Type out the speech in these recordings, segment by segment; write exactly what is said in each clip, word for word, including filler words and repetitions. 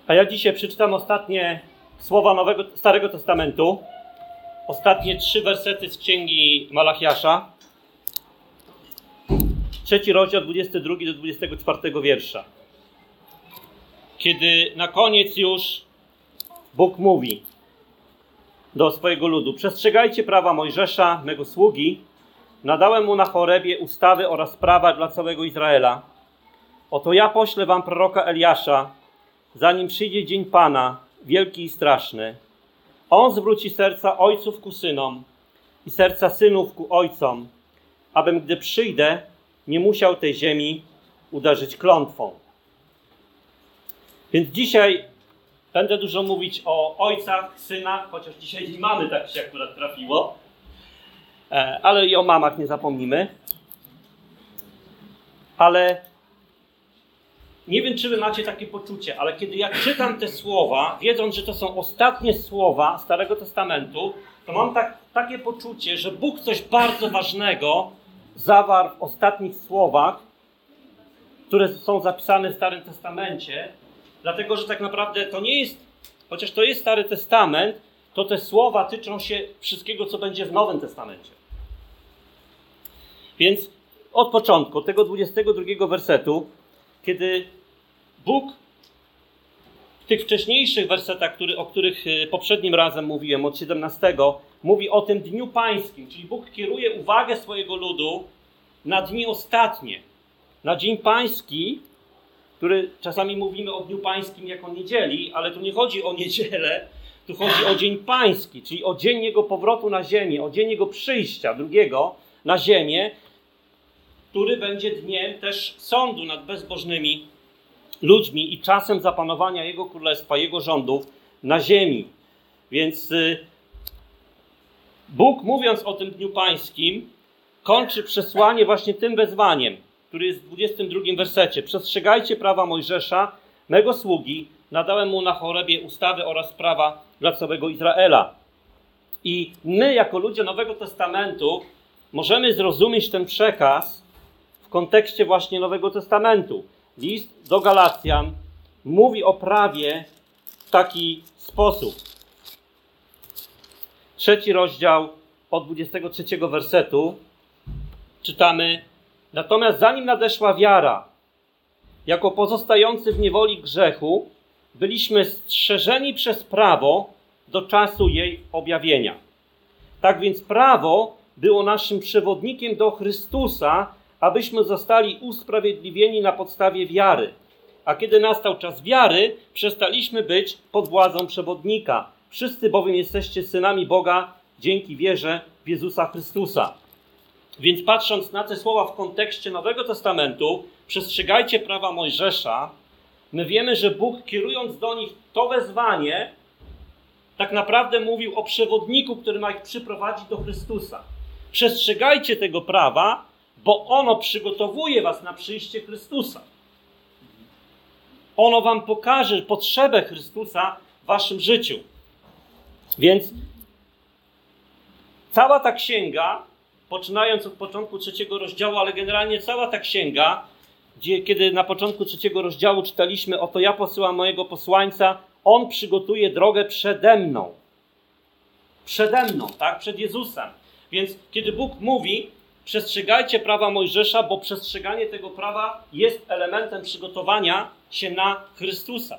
A ja dzisiaj przeczytam ostatnie słowa Nowego, Starego Testamentu. Ostatnie trzy wersety z Księgi Malachiasza. Trzeci rozdział, dwudziesty drugi do dwudziestego czwartego wiersza. Kiedy na koniec już Bóg mówi do swojego ludu: przestrzegajcie prawa Mojżesza, mego sługi. Nadałem mu na Chorebie ustawy oraz prawa dla całego Izraela. Oto ja poślę wam proroka Eliasza, zanim przyjdzie dzień Pana, wielki i straszny. On zwróci serca ojców ku synom i serca synów ku ojcom, abym, gdy przyjdę, nie musiał tej ziemi uderzyć klątwą. Więc dzisiaj będę dużo mówić o ojcach, synach, chociaż dzisiaj nie mamy, tak się akurat trafiło, ale i o mamach nie zapomnimy. Ale nie wiem, czy wy macie takie poczucie, ale kiedy ja czytam te słowa, wiedząc, że to są ostatnie słowa Starego Testamentu, to mam tak, takie poczucie, że Bóg coś bardzo ważnego zawarł w ostatnich słowach, które są zapisane w Starym Testamencie, dlatego, że tak naprawdę to nie jest, chociaż to jest Stary Testament, to te słowa tyczą się wszystkiego, co będzie w Nowym Testamencie. Więc od początku, od tego dwudziestego drugiego wersetu, kiedy Bóg w tych wcześniejszych wersetach, który, o których poprzednim razem mówiłem, od siedemnastego, mówi o tym dniu pańskim, czyli Bóg kieruje uwagę swojego ludu na dni ostatnie, na dzień pański, który czasami mówimy o dniu pańskim jako niedzieli, ale tu nie chodzi o niedzielę, tu chodzi o dzień pański, czyli o dzień Jego powrotu na ziemię, o dzień Jego przyjścia drugiego na ziemię, który będzie dniem też sądu nad bezbożnymi ludźmi i czasem zapanowania Jego Królestwa, Jego rządów na ziemi. Więc y, Bóg, mówiąc o tym dniu pańskim, kończy przesłanie właśnie tym wezwaniem, który jest w dwudziestym drugim wersecie. Przestrzegajcie prawa Mojżesza, mego sługi, nadałem mu na Chorebie ustawy oraz prawa dla całego Izraela. I my, jako ludzie Nowego Testamentu, możemy zrozumieć ten przekaz w kontekście właśnie Nowego Testamentu. List do Galacjan mówi o prawie w taki sposób. Trzeci rozdział od dwudziestego trzeciego wersetu czytamy: natomiast zanim nadeszła wiara, jako pozostający w niewoli grzechu, byliśmy strzeżeni przez prawo do czasu jej objawienia. Tak więc prawo było naszym przewodnikiem do Chrystusa, abyśmy zostali usprawiedliwieni na podstawie wiary. A kiedy nastał czas wiary, przestaliśmy być pod władzą przewodnika. Wszyscy bowiem jesteście synami Boga dzięki wierze w Jezusa Chrystusa. Więc patrząc na te słowa w kontekście Nowego Testamentu, przestrzegajcie prawa Mojżesza, my wiemy, że Bóg, kierując do nich to wezwanie, tak naprawdę mówił o przewodniku, który ma ich przyprowadzić do Chrystusa. Przestrzegajcie tego prawa, bo ono przygotowuje was na przyjście Chrystusa. Ono wam pokaże potrzebę Chrystusa w waszym życiu. Więc cała ta księga, poczynając od początku trzeciego rozdziału, ale generalnie cała ta księga, gdzie, kiedy na początku trzeciego rozdziału czytaliśmy: oto ja posyłam mojego posłańca, on przygotuje drogę przede mną. Przede mną, tak? Przed Jezusem. Więc kiedy Bóg mówi: przestrzegajcie prawa Mojżesza, bo przestrzeganie tego prawa jest elementem przygotowania się na Chrystusa.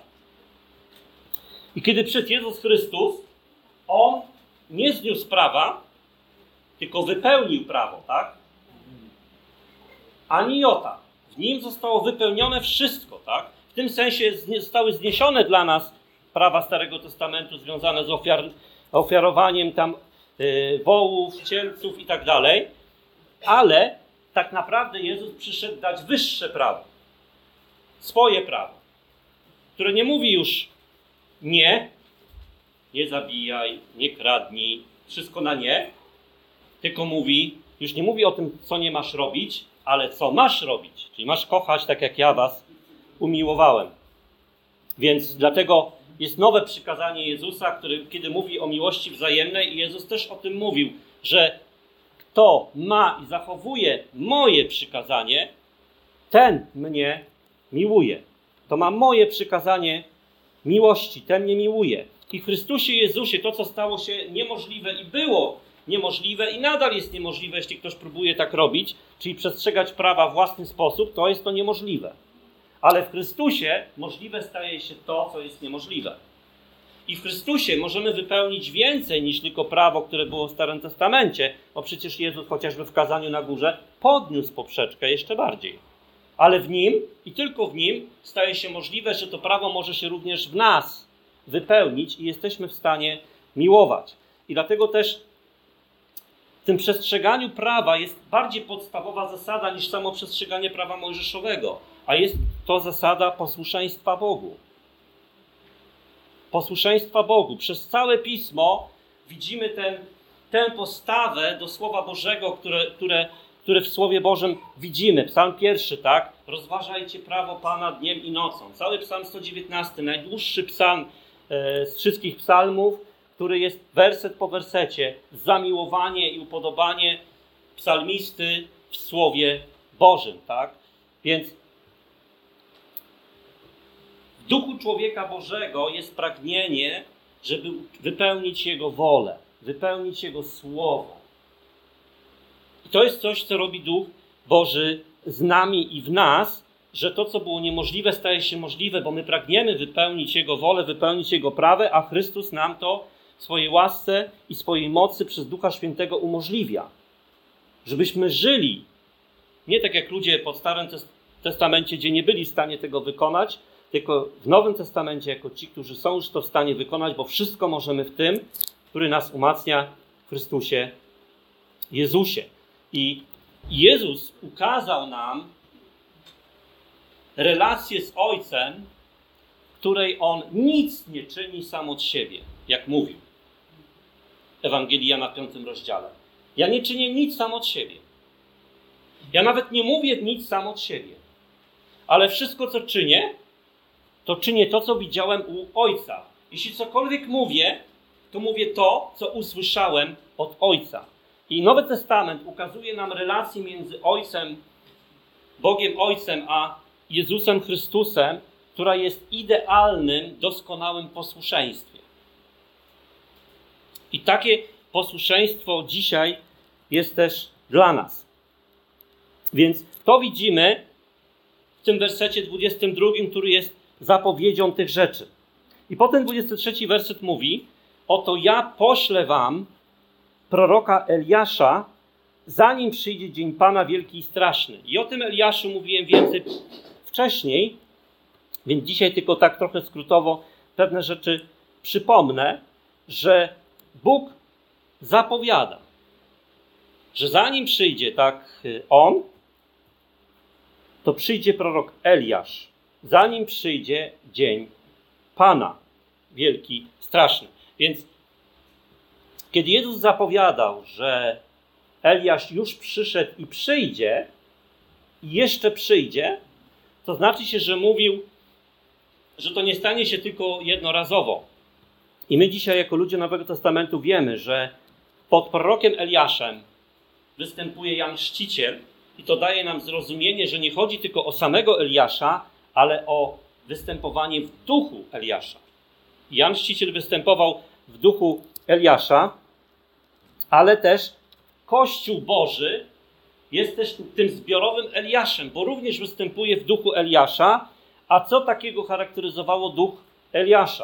I kiedy przyszedł Jezus Chrystus, On nie zniósł prawa, tylko wypełnił prawo, tak? Ani jota. W Nim zostało wypełnione wszystko, tak? W tym sensie zostały zniesione dla nas prawa Starego Testamentu związane z ofiar, ofiarowaniem tam yy, wołów, cielców i tak dalej. Ale tak naprawdę Jezus przyszedł dać wyższe prawo. Swoje prawo. Które nie mówi już nie, nie zabijaj, nie kradnij, wszystko na nie. Tylko mówi, już nie mówi o tym, co nie masz robić, ale co masz robić. Czyli masz kochać tak, jak ja was umiłowałem. Więc dlatego jest nowe przykazanie Jezusa, który, kiedy mówi o miłości wzajemnej, i Jezus też o tym mówił, że kto ma i zachowuje moje przykazanie, ten mnie miłuje. To ma moje przykazanie miłości, ten nie miłuje. I w Chrystusie Jezusie to, co stało się niemożliwe i było niemożliwe i nadal jest niemożliwe, jeśli ktoś próbuje tak robić, czyli przestrzegać prawa w własny sposób, to jest to niemożliwe. Ale w Chrystusie możliwe staje się to, co jest niemożliwe. I w Chrystusie możemy wypełnić więcej niż tylko prawo, które było w Starym Testamencie, bo przecież Jezus chociażby w kazaniu na górze podniósł poprzeczkę jeszcze bardziej. Ale w Nim i tylko w Nim staje się możliwe, że to prawo może się również w nas wypełnić i jesteśmy w stanie miłować. I dlatego też w tym przestrzeganiu prawa jest bardziej podstawowa zasada niż samo przestrzeganie prawa mojżeszowego, a jest to zasada posłuszeństwa Bogu. Posłuszeństwa Bogu. Przez całe Pismo widzimy ten, tę postawę do Słowa Bożego, które, które, które w Słowie Bożym widzimy. Psalm pierwszy, tak? Rozważajcie prawo Pana dniem i nocą. Cały Psalm sto dziewiętnasty, najdłuższy psalm e, z wszystkich psalmów, który jest werset po wersecie. Zamiłowanie i upodobanie psalmisty w Słowie Bożym, tak? Więc w duchu człowieka Bożego jest pragnienie, żeby wypełnić Jego wolę, wypełnić Jego Słowo. I to jest coś, co robi Duch Boży z nami i w nas, że to, co było niemożliwe, staje się możliwe, bo my pragniemy wypełnić Jego wolę, wypełnić Jego prawo, a Chrystus nam to w swojej łasce i swojej mocy przez Ducha Świętego umożliwia. Żebyśmy żyli, nie tak jak ludzie pod Starym Testamencie, gdzie nie byli w stanie tego wykonać, tylko w Nowym Testamencie jako ci, którzy są już to w stanie wykonać, bo wszystko możemy w tym, który nas umacnia w Chrystusie Jezusie. I Jezus ukazał nam relację z Ojcem, w której On nic nie czyni sam od siebie, jak mówił Ewangelii Jana w piątym rozdziale. Ja nie czynię nic sam od siebie. Ja nawet nie mówię nic sam od siebie. Ale wszystko, co czynię, to czynię to, co widziałem u Ojca. Jeśli cokolwiek mówię, to mówię to, co usłyszałem od Ojca. I Nowy Testament ukazuje nam relację między Ojcem, Bogiem Ojcem, a Jezusem Chrystusem, która jest idealnym, doskonałym posłuszeństwem. I takie posłuszeństwo dzisiaj jest też dla nas. Więc to widzimy w tym wersecie dwudziestym drugim, który jest zapowiedzią tych rzeczy. I potem dwudziesty trzeci werset mówi: oto ja poślę wam proroka Eliasza, zanim przyjdzie dzień Pana wielki i straszny. I o tym Eliaszu mówiłem więcej wcześniej, więc dzisiaj tylko tak trochę skrótowo pewne rzeczy przypomnę, że Bóg zapowiada, że zanim przyjdzie tak On, to przyjdzie prorok Eliasz, zanim przyjdzie dzień Pana wielki, straszny. Więc kiedy Jezus zapowiadał, że Eliasz już przyszedł i przyjdzie, i jeszcze przyjdzie, to znaczy się, że mówił, że to nie stanie się tylko jednorazowo. I my dzisiaj jako ludzie Nowego Testamentu wiemy, że pod prorokiem Eliaszem występuje Jan Chrzciciel i to daje nam zrozumienie, że nie chodzi tylko o samego Eliasza, ale o występowanie w duchu Eliasza. Jan Chrzciciel występował w duchu Eliasza, ale też Kościół Boży jest też tym zbiorowym Eliaszem, bo również występuje w duchu Eliasza. A co takiego charakteryzowało duch Eliasza?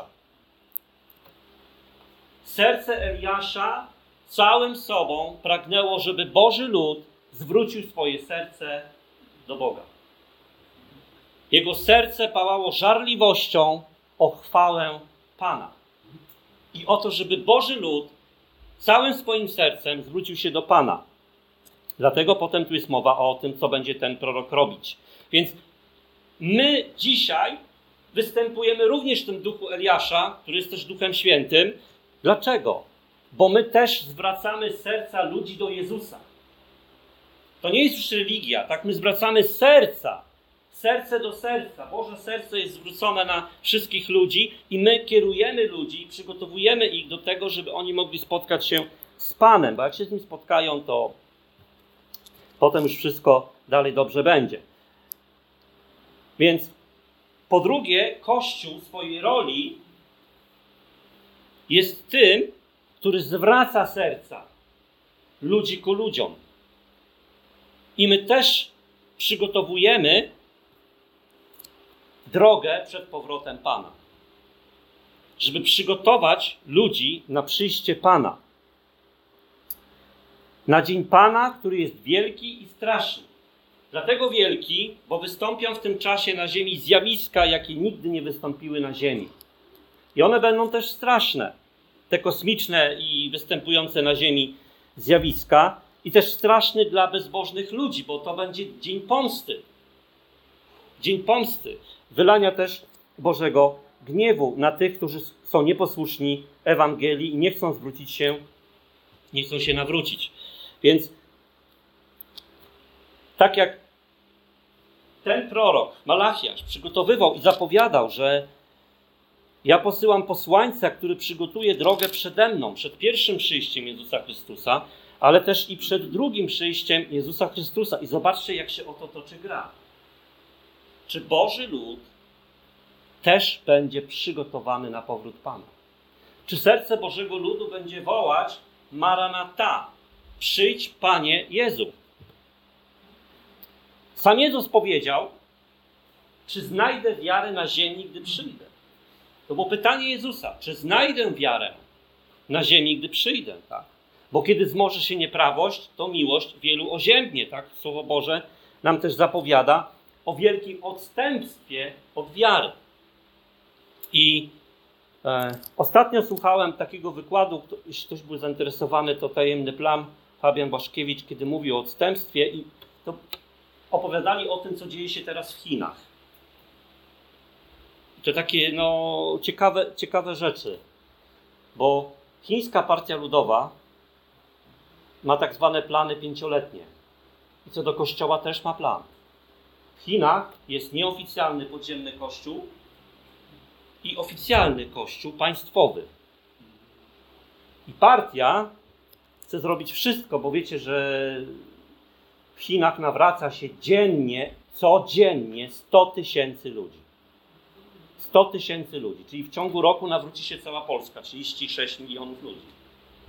Serce Eliasza całym sobą pragnęło, żeby Boży lud zwrócił swoje serce do Boga. Jego serce pałało żarliwością o chwałę Pana. I o to, żeby Boży lud całym swoim sercem zwrócił się do Pana. Dlatego potem tu jest mowa o tym, co będzie ten prorok robić. Więc my dzisiaj występujemy również w tym duchu Eliasza, który jest też Duchem Świętym. Dlaczego? Bo my też zwracamy serca ludzi do Jezusa. To nie jest już religia, tak? My zwracamy serca, serce do serca. Boże serce jest zwrócone na wszystkich ludzi i my kierujemy ludzi i przygotowujemy ich do tego, żeby oni mogli spotkać się z Panem, bo jak się z Nim spotkają, to potem już wszystko dalej dobrze będzie. Więc Po drugie, Kościół w swojej roli jest tym, który zwraca serca ludzi ku ludziom. I my też przygotowujemy drogę przed powrotem Pana. Żeby przygotować ludzi na przyjście Pana. Na dzień Pana, który jest wielki i straszny. Dlatego wielki, bo wystąpią w tym czasie na ziemi zjawiska, jakie nigdy nie wystąpiły na ziemi. I one będą też straszne. Te kosmiczne i występujące na ziemi zjawiska. I też straszny dla bezbożnych ludzi, bo to będzie dzień pomsty. Dzień pomsty. Wylania też Bożego gniewu na tych, którzy są nieposłuszni Ewangelii i nie chcą zwrócić się, nie chcą się nawrócić. Więc tak jak ten prorok, Malachiasz, przygotowywał i zapowiadał, że ja posyłam posłańca, który przygotuje drogę przede mną, przed pierwszym przyjściem Jezusa Chrystusa, ale też i przed drugim przyjściem Jezusa Chrystusa. I zobaczcie, jak się o to toczy gra. Czy Boży lud też będzie przygotowany na powrót Pana? Czy serce Bożego ludu będzie wołać Maranata, przyjdź Panie Jezu? Sam Jezus powiedział, czy znajdę wiarę na ziemi, gdy przyjdę? To było pytanie Jezusa, czy znajdę wiarę na ziemi, gdy przyjdę? Tak? Bo kiedy wzmoże się nieprawość, to miłość wielu oziębnie. Tak? Słowo Boże nam też zapowiada o wielkim odstępstwie od wiary. I e, ostatnio słuchałem takiego wykładu, kto, jeśli ktoś był zainteresowany, to Tajemny Plan, Fabian Błaszkiewicz, kiedy mówił o odstępstwie i to opowiadali o tym, co dzieje się teraz w Chinach. I to takie no, ciekawe, ciekawe rzeczy, bo chińska partia ludowa ma tak zwane plany pięcioletnie. I co do kościoła też ma plan. W Chinach jest nieoficjalny podziemny kościół i oficjalny kościół państwowy. I partia chce zrobić wszystko, bo wiecie, że w Chinach nawraca się dziennie, codziennie sto tysięcy ludzi. sto tysięcy ludzi, czyli w ciągu roku nawróci się cała Polska, trzydzieści sześć milionów ludzi.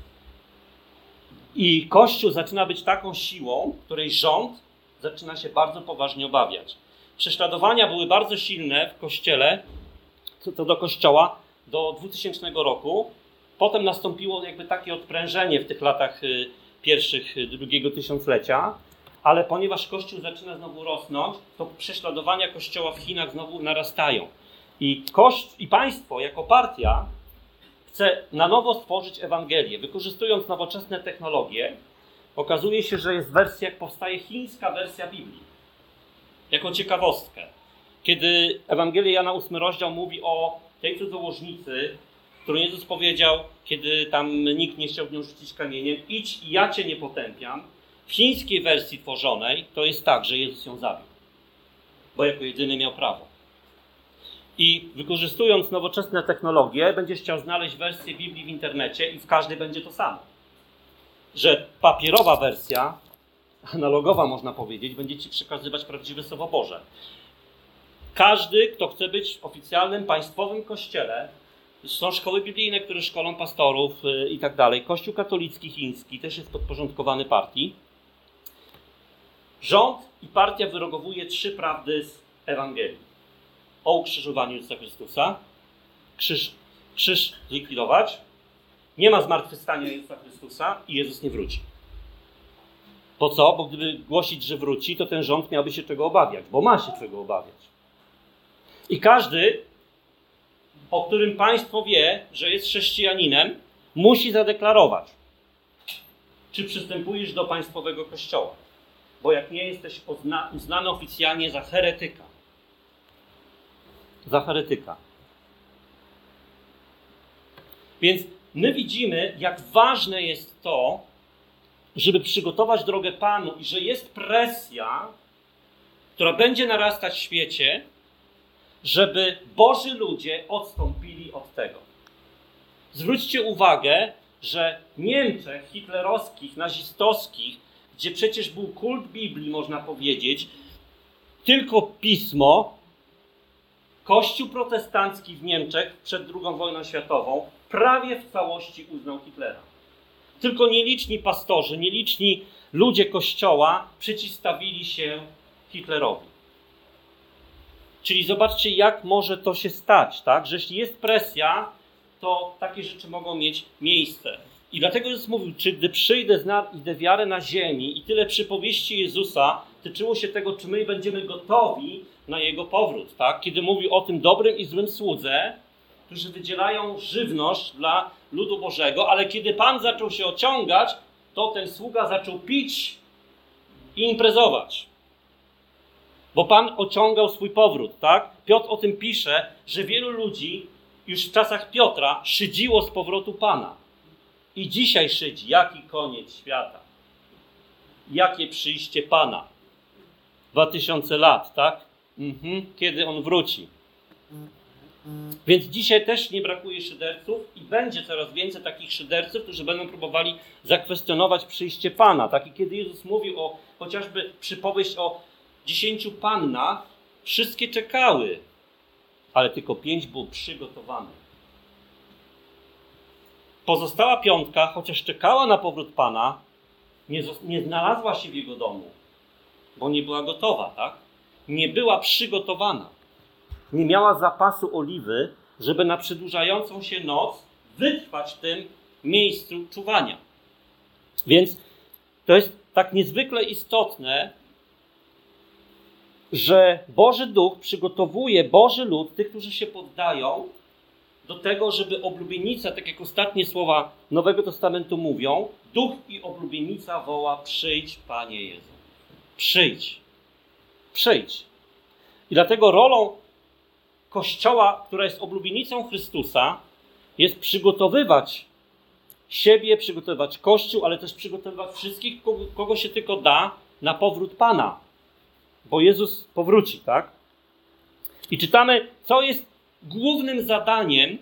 I Kościół zaczyna być taką siłą, której rząd zaczyna się bardzo poważnie obawiać. Prześladowania były bardzo silne w Kościele, co do Kościoła, do dwutysięcznego roku. Potem nastąpiło jakby takie odprężenie w tych latach pierwszych drugiego tysiąclecia, ale ponieważ Kościół zaczyna znowu rosnąć, to prześladowania Kościoła w Chinach znowu narastają. I, kość, i państwo jako partia chce na nowo stworzyć Ewangelię. Wykorzystując nowoczesne technologie, okazuje się, że jest wersja, jak powstaje chińska wersja Biblii. Jako ciekawostkę. Kiedy Ewangelia Jana ósmy rozdział mówi o tej cudzołożnicy, którą Jezus powiedział, kiedy tam nikt nie chciał w nią rzucić kamieniem, idź i ja cię nie potępiam. W chińskiej wersji tworzonej to jest tak, że Jezus ją zabił. Bo jako jedyny miał prawo. I wykorzystując nowoczesne technologie, będziesz chciał znaleźć wersję Biblii w internecie i w każdej będzie to samo. Że papierowa wersja, analogowa można powiedzieć, będzie ci przekazywać prawdziwe Słowo Boże. Każdy, kto chce być w oficjalnym, państwowym kościele, są szkoły biblijne, które szkolą pastorów i tak dalej. Kościół katolicki chiński też jest podporządkowany partii. Rząd i partia wyrogowuje trzy prawdy z Ewangelii. O ukrzyżowaniu Jezusa Chrystusa. Krzyż, krzyż zlikwidować. Nie ma zmartwychwstania Jezusa Chrystusa i Jezus nie wróci. Po co? Bo gdyby głosić, że wróci, to ten rząd miałby się czego obawiać, bo ma się czego obawiać. I każdy, o którym państwo wie, że jest chrześcijaninem, musi zadeklarować, czy przystępujesz do państwowego kościoła. Bo jak nie, jesteś uznany oficjalnie za heretyka. Za heretyka. Więc my widzimy, jak ważne jest to, żeby przygotować drogę Panu i że jest presja, która będzie narastać w świecie, żeby Boży ludzie odstąpili od tego. Zwróćcie uwagę, że w Niemczech hitlerowskich, nazistowskich, gdzie przecież był kult Biblii, można powiedzieć, tylko pismo, Kościół protestancki w Niemczech przed drugą wojną światową prawie w całości uznał Hitlera. Tylko nieliczni pastorzy, nieliczni ludzie Kościoła przeciwstawili się Hitlerowi. Czyli zobaczcie, jak może to się stać, tak? Że jeśli jest presja, to takie rzeczy mogą mieć miejsce. I dlatego Jezus mówił, czy gdy przyjdę, znajdę wiarę na ziemi, i tyle przypowieści Jezusa tyczyło się tego, czy my będziemy gotowi na Jego powrót, tak? Kiedy mówił o tym dobrym i złym słudze, którzy wydzielają żywność dla ludu Bożego, ale kiedy Pan zaczął się ociągać, to ten sługa zaczął pić i imprezować. Bo Pan ociągał swój powrót, tak? Piotr o tym pisze, że wielu ludzi już w czasach Piotra szydziło z powrotu Pana. I dzisiaj szydzi, jaki koniec świata. Jakie przyjście Pana. Dwa tysiące lat, tak? Mhm. Kiedy On wróci. Więc dzisiaj też nie brakuje szyderców i będzie coraz więcej takich szyderców, którzy będą próbowali zakwestionować przyjście Pana. Tak? I kiedy Jezus mówił o chociażby przypowieść o dziesięciu pannach, wszystkie czekały, ale tylko pięć było przygotowanych. Pozostała piątka, chociaż czekała na powrót Pana, nie, nie znalazła się w Jego domu, bo nie była gotowa, tak? Nie była przygotowana. Nie miała zapasu oliwy, żeby na przedłużającą się noc wytrwać w tym miejscu czuwania. Więc to jest tak niezwykle istotne, że Boży Duch przygotowuje Boży lud, tych, którzy się poddają, do tego, żeby oblubienica, tak jak ostatnie słowa Nowego Testamentu mówią, Duch i oblubienica woła: przyjdź, Panie Jezu. Przyjdź. Przyjdź. I dlatego rolą Kościoła, która jest oblubienicą Chrystusa, jest przygotowywać siebie, przygotowywać Kościół, ale też przygotowywać wszystkich, kogo, kogo się tylko da, na powrót Pana. Bo Jezus powróci, tak? I czytamy, co jest głównym zadaniem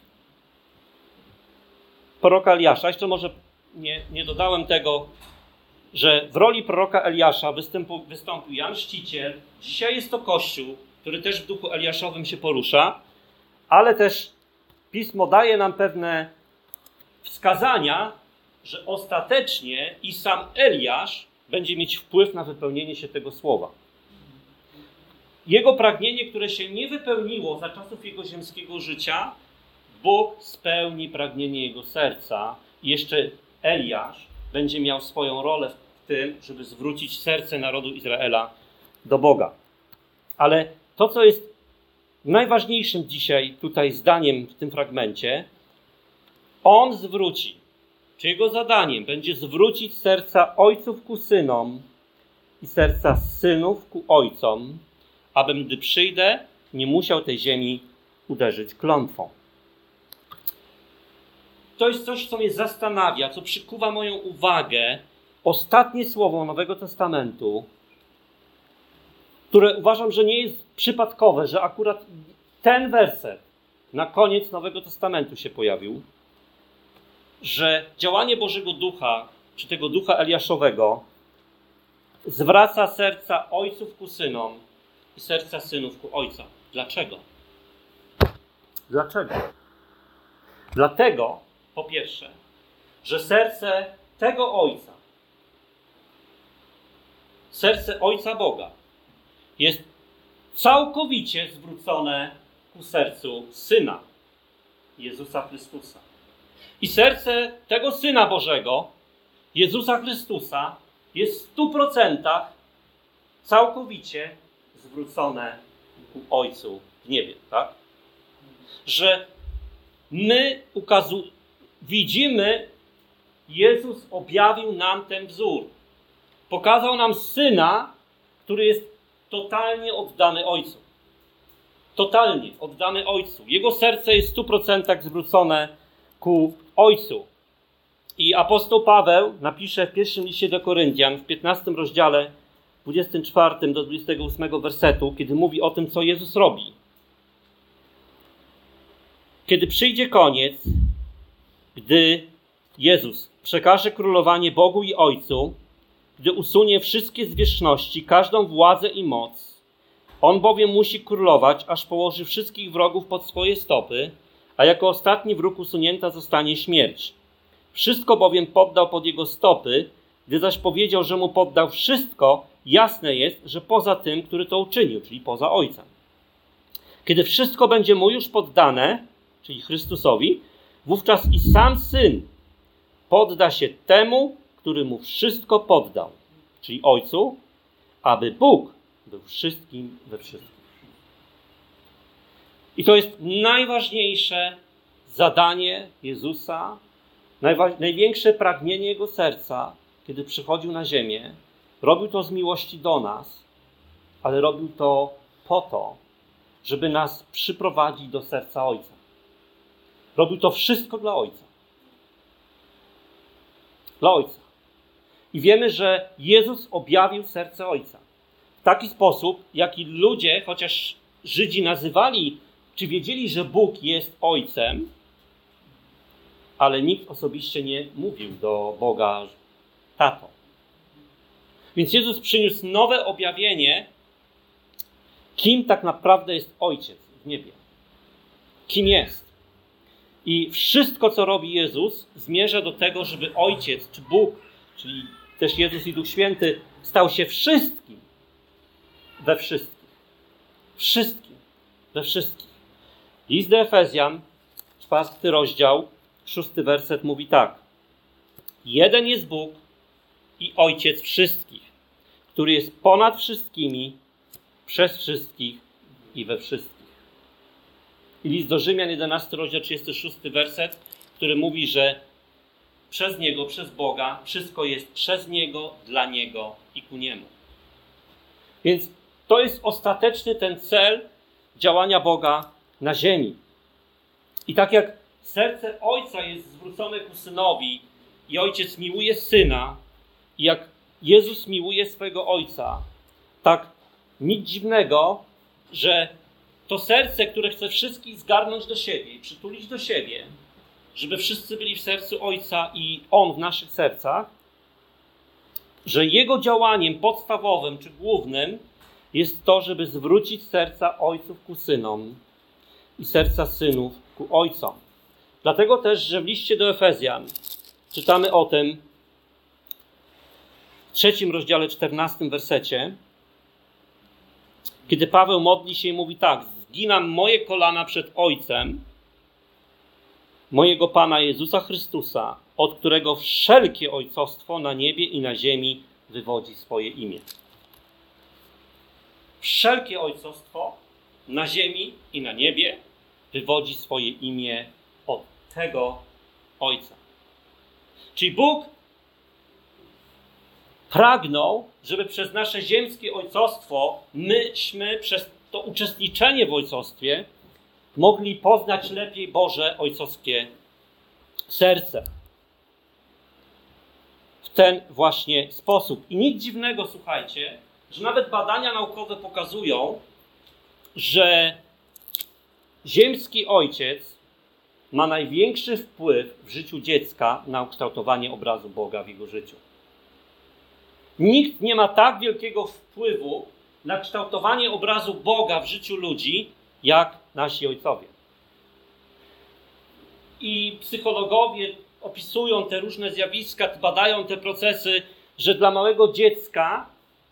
proroka Eliasza. Jeszcze może nie, nie dodałem tego, że w roli proroka Eliasza występu, wystąpił Jan Chrzciciel. Dzisiaj jest to Kościół, który też w duchu Eliaszowym się porusza, ale też Pismo daje nam pewne wskazania, że ostatecznie i sam Eliasz będzie mieć wpływ na wypełnienie się tego słowa. Jego pragnienie, które się nie wypełniło za czasów jego ziemskiego życia, Bóg spełni pragnienie jego serca i jeszcze Eliasz będzie miał swoją rolę w tym, żeby zwrócić serce narodu Izraela do Boga. Ale to, co jest najważniejszym dzisiaj tutaj zdaniem w tym fragmencie, on zwróci, czy jego zadaniem będzie zwrócić serca ojców ku synom i serca synów ku ojcom, abym, gdy przyjdę, nie musiał tej ziemi uderzyć klątwą. To jest coś, co mnie zastanawia, co przykuwa moją uwagę. Ostatnie słowo Nowego Testamentu, które uważam, że nie jest przypadkowe, że akurat ten werset na koniec Nowego Testamentu się pojawił, że działanie Bożego Ducha, czy tego Ducha Eliaszowego, zwraca serca ojców ku synom i serca synów ku ojcom. Dlaczego? Dlaczego? Dlatego, po pierwsze, że serce tego Ojca, serce Ojca Boga jest całkowicie zwrócone ku sercu Syna Jezusa Chrystusa. I serce tego Syna Bożego, Jezusa Chrystusa, jest w stu procentach całkowicie zwrócone ku Ojcu w niebie, tak? Że my ukazu- widzimy, Jezus objawił nam ten wzór. Pokazał nam Syna, który jest totalnie oddany Ojcu. Totalnie oddany Ojcu. Jego serce jest w stu procentach zwrócone ku Ojcu. I apostoł Paweł napisze w pierwszym liście do Koryntian, w piętnastym rozdziale, dwudziestym czwartym do dwudziestego ósmego wersetu, kiedy mówi o tym, co Jezus robi. Kiedy przyjdzie koniec, gdy Jezus przekaże królowanie Bogu i Ojcu, gdy usunie wszystkie zwierzchności, każdą władzę i moc, On bowiem musi królować, aż położy wszystkich wrogów pod swoje stopy, a jako ostatni wróg usunięta zostanie śmierć. Wszystko bowiem poddał pod jego stopy, gdy zaś powiedział, że mu poddał wszystko, jasne jest, że poza tym, który to uczynił, czyli poza Ojcem. Kiedy wszystko będzie mu już poddane, czyli Chrystusowi, wówczas i sam Syn podda się temu, który mu wszystko poddał, czyli Ojcu, aby Bóg był wszystkim we wszystkim. I to jest najważniejsze zadanie Jezusa, najwa- największe pragnienie Jego serca, kiedy przychodził na ziemię. Robił to z miłości do nas, ale robił to po to, żeby nas przyprowadzić do serca Ojca. Robił to wszystko dla Ojca. Dla Ojca. I wiemy, że Jezus objawił serce Ojca. W taki sposób, jaki ludzie, chociaż Żydzi nazywali, czy wiedzieli, że Bóg jest Ojcem, ale nikt osobiście nie mówił do Boga tato. Więc Jezus przyniósł nowe objawienie, kim tak naprawdę jest Ojciec w niebie. Kim jest. I wszystko, co robi Jezus, zmierza do tego, żeby Ojciec, czy Bóg, czyli też Jezus i Duch Święty, stał się wszystkim we wszystkich. Wszystkim we wszystkich. List do Efezjan, czwarty rozdział, szósty werset mówi tak. Jeden jest Bóg i Ojciec wszystkich, który jest ponad wszystkimi, przez wszystkich i we wszystkich. I list do Rzymian, jedenasty rozdział, trzydziesty szósty werset, który mówi, że przez Niego, przez Boga, wszystko jest przez Niego, dla Niego i ku Niemu. Więc to jest ostateczny ten cel działania Boga na ziemi. I tak jak serce Ojca jest zwrócone ku Synowi i Ojciec miłuje Syna, i jak Jezus miłuje swego Ojca, tak nic dziwnego, że to serce, które chce wszystkich zgarnąć do siebie i przytulić do siebie, żeby wszyscy byli w sercu Ojca i On w naszych sercach, że Jego działaniem podstawowym czy głównym jest to, żeby zwrócić serca ojców ku synom i serca synów ku ojcom. Dlatego też, że w liście do Efezjan czytamy o tym w trzecim rozdziale, czternastym wersecie, kiedy Paweł modli się i mówi tak: zginam moje kolana przed Ojcem, mojego Pana Jezusa Chrystusa, od którego wszelkie ojcostwo na niebie i na ziemi wywodzi swoje imię. Wszelkie ojcostwo na ziemi i na niebie wywodzi swoje imię od tego Ojca. Czyli Bóg pragnął, żeby przez nasze ziemskie ojcostwo myśmy przez to uczestniczenie w ojcostwie mogli poznać lepiej Boże ojcowskie serce. W ten właśnie sposób. I nic dziwnego, słuchajcie, że nawet badania naukowe pokazują, że ziemski ojciec ma największy wpływ w życiu dziecka na ukształtowanie obrazu Boga w jego życiu. Nikt nie ma tak wielkiego wpływu na kształtowanie obrazu Boga w życiu ludzi, jak nasi ojcowie. I psychologowie opisują te różne zjawiska, badają te procesy, że dla małego dziecka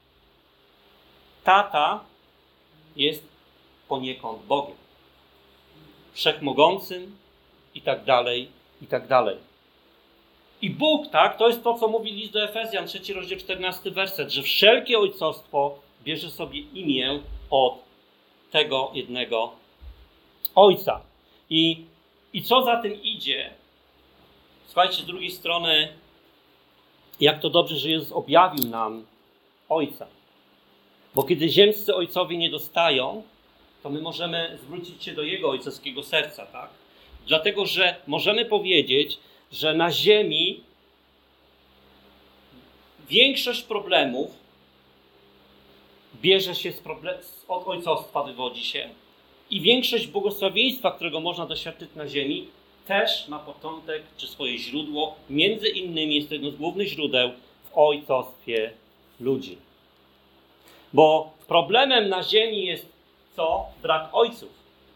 tata jest poniekąd Bogiem. Wszechmogącym i tak dalej, i tak dalej. I Bóg, tak, to jest to, co mówi list do Efezjan, trzeci rozdział, czternasty werset, że wszelkie ojcostwo bierze sobie imię od tego jednego Ojca. I, i co za tym idzie? Słuchajcie, z drugiej strony, jak to dobrze, że Jezus objawił nam Ojca. Bo kiedy ziemscy ojcowie nie dostają, to my możemy zwrócić się do Jego ojcowskiego serca, tak? Dlatego, że możemy powiedzieć, że na ziemi większość problemów bierze się z problem- od ojcostwa, wywodzi się, i większość błogosławieństwa, którego można doświadczyć na ziemi, też ma początek, czy swoje źródło, między innymi jest to jedno z głównych źródeł, w ojcostwie ludzi. Bo problemem na ziemi jest co? Brak ojców.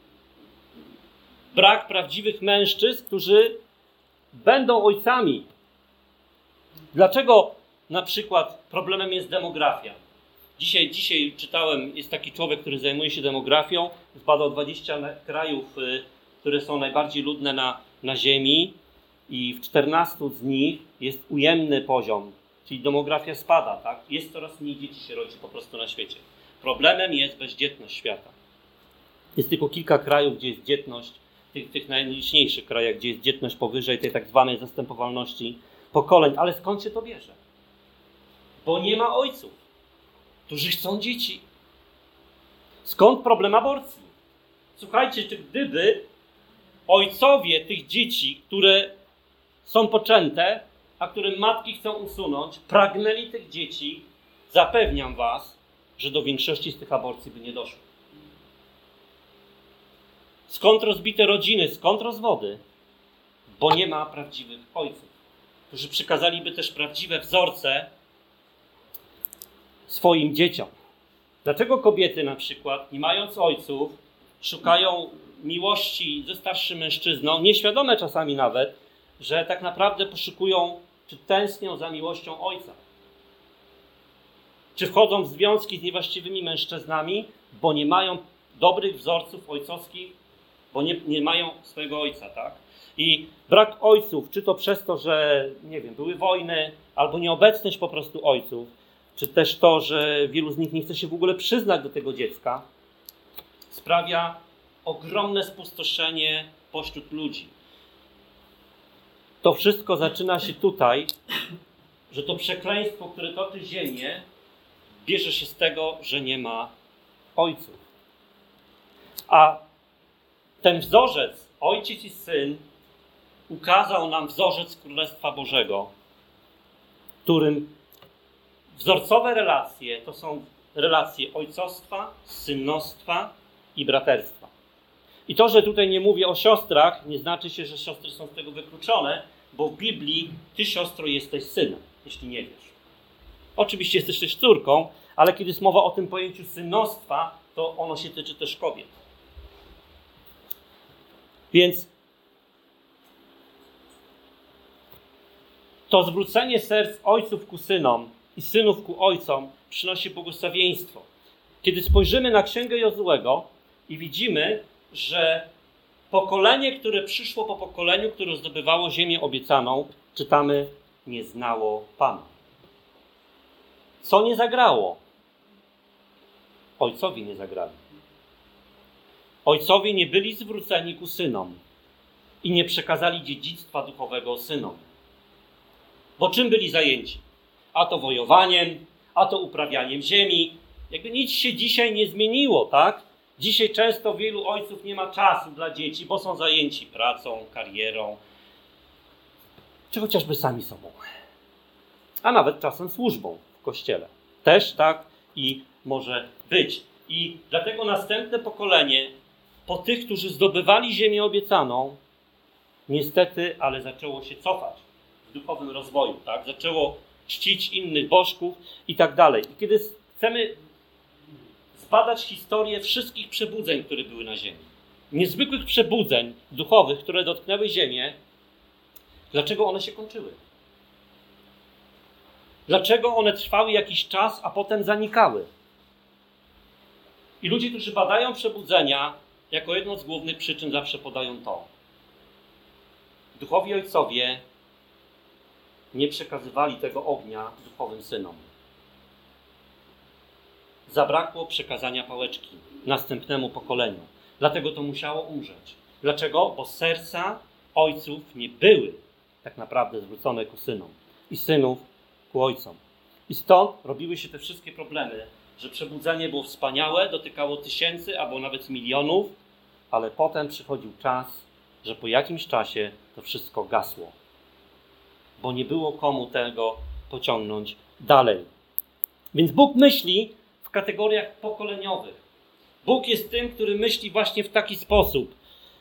Brak prawdziwych mężczyzn, którzy będą ojcami. Dlaczego na przykład problemem jest demografia? Dzisiaj, dzisiaj czytałem, jest taki człowiek, który zajmuje się demografią, zbadał dwadzieścia krajów, które są najbardziej ludne na, na ziemi i w czternastu z nich jest ujemny poziom, czyli demografia spada, tak? Jest coraz mniej dzieci się rodzi po prostu na świecie. Problemem jest bezdzietność świata. Jest tylko kilka krajów, gdzie jest dzietność, w tych, tych najliczniejszych krajach, gdzie jest dzietność powyżej tej tak zwanej zastępowalności pokoleń. Ale skąd się to bierze? Bo nie ma ojców, którzy chcą dzieci. Skąd problem aborcji? Słuchajcie, czy gdyby ojcowie tych dzieci, które są poczęte, a które matki chcą usunąć, pragnęli tych dzieci, zapewniam was, że do większości z tych aborcji by nie doszło. Skąd rozbite rodziny? Skąd rozwody? Bo nie ma prawdziwych ojców, którzy przekazaliby też prawdziwe wzorce swoim dzieciom. Dlaczego kobiety na przykład, nie mając ojców, szukają miłości ze starszym mężczyzną, nieświadome czasami nawet, że tak naprawdę poszukują, czy tęsknią za miłością ojca? Czy wchodzą w związki z niewłaściwymi mężczyznami, bo nie mają dobrych wzorców ojcowskich, bo nie, nie mają swojego ojca, tak? I brak ojców, czy to przez to, że, nie wiem, były wojny, albo nieobecność po prostu ojców, czy też to, że wielu z nich nie chce się w ogóle przyznać do tego dziecka, sprawia ogromne spustoszenie pośród ludzi. To wszystko zaczyna się tutaj, że to przekleństwo, które toczy ziemię, bierze się z tego, że nie ma ojców. A ten wzorzec, ojciec i syn, ukazał nam wzorzec Królestwa Bożego, którym wzorcowe relacje to są relacje ojcostwa, synostwa i braterstwa. I to, że tutaj nie mówię o siostrach, nie znaczy się, że siostry są z tego wykluczone, bo w Biblii ty, siostro, jesteś synem, jeśli nie wiesz. Oczywiście jesteś też córką, ale kiedy jest mowa o tym pojęciu synostwa, to ono się tyczy też kobiet. Więc to zwrócenie serc ojców ku synom i synów ku ojcom przynosi błogosławieństwo. Kiedy spojrzymy na Księgę Jozuego i widzimy, że pokolenie, które przyszło po pokoleniu, które zdobywało ziemię obiecaną, czytamy, nie znało Pana. Co nie zagrało? Ojcowie nie zagrali. Ojcowie nie byli zwróceni ku synom i nie przekazali dziedzictwa duchowego synom. Bo czym byli zajęci? A to wojowaniem, a to uprawianiem ziemi. Jakby nic się dzisiaj nie zmieniło, tak? Dzisiaj często wielu ojców nie ma czasu dla dzieci, bo są zajęci pracą, karierą, czy chociażby sami sobą. A nawet czasem służbą w kościele. Też tak i może być. I dlatego następne pokolenie, po tych, którzy zdobywali ziemię obiecaną, niestety, ale zaczęło się cofać w duchowym rozwoju, tak? Zaczęło czcić innych bożków i tak dalej. I kiedy chcemy zbadać historię wszystkich przebudzeń, które były na ziemi, niezwykłych przebudzeń duchowych, które dotknęły ziemię, dlaczego one się kończyły? Dlaczego one trwały jakiś czas, a potem zanikały? I ludzie, którzy badają przebudzenia, jako jedną z głównych przyczyn zawsze podają to. Duchowi ojcowie nie przekazywali tego ognia duchowym synom. Zabrakło przekazania pałeczki następnemu pokoleniu. Dlatego to musiało umrzeć. Dlaczego? Bo serca ojców nie były tak naprawdę zwrócone ku synom i synów ku ojcom. I stąd robiły się te wszystkie problemy, że przebudzenie było wspaniałe, dotykało tysięcy albo nawet milionów, ale potem przychodził czas, że po jakimś czasie to wszystko gasło, bo nie było komu tego pociągnąć dalej. Więc Bóg myśli w kategoriach pokoleniowych. Bóg jest tym, który myśli właśnie w taki sposób.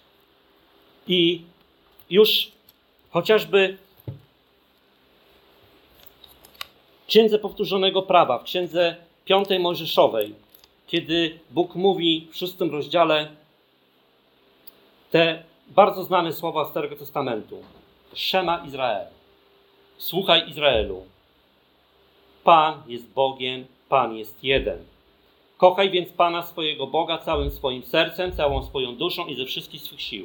I już chociażby w Księdze Powtórzonego Prawa, w Księdze piątej Mojżeszowej, kiedy Bóg mówi w szóstym rozdziale te bardzo znane słowa Starego Testamentu. Szema Izrael. Słuchaj Izraelu. Pan jest Bogiem, Pan jest jeden. Kochaj więc Pana swojego Boga całym swoim sercem, całą swoją duszą i ze wszystkich swych sił.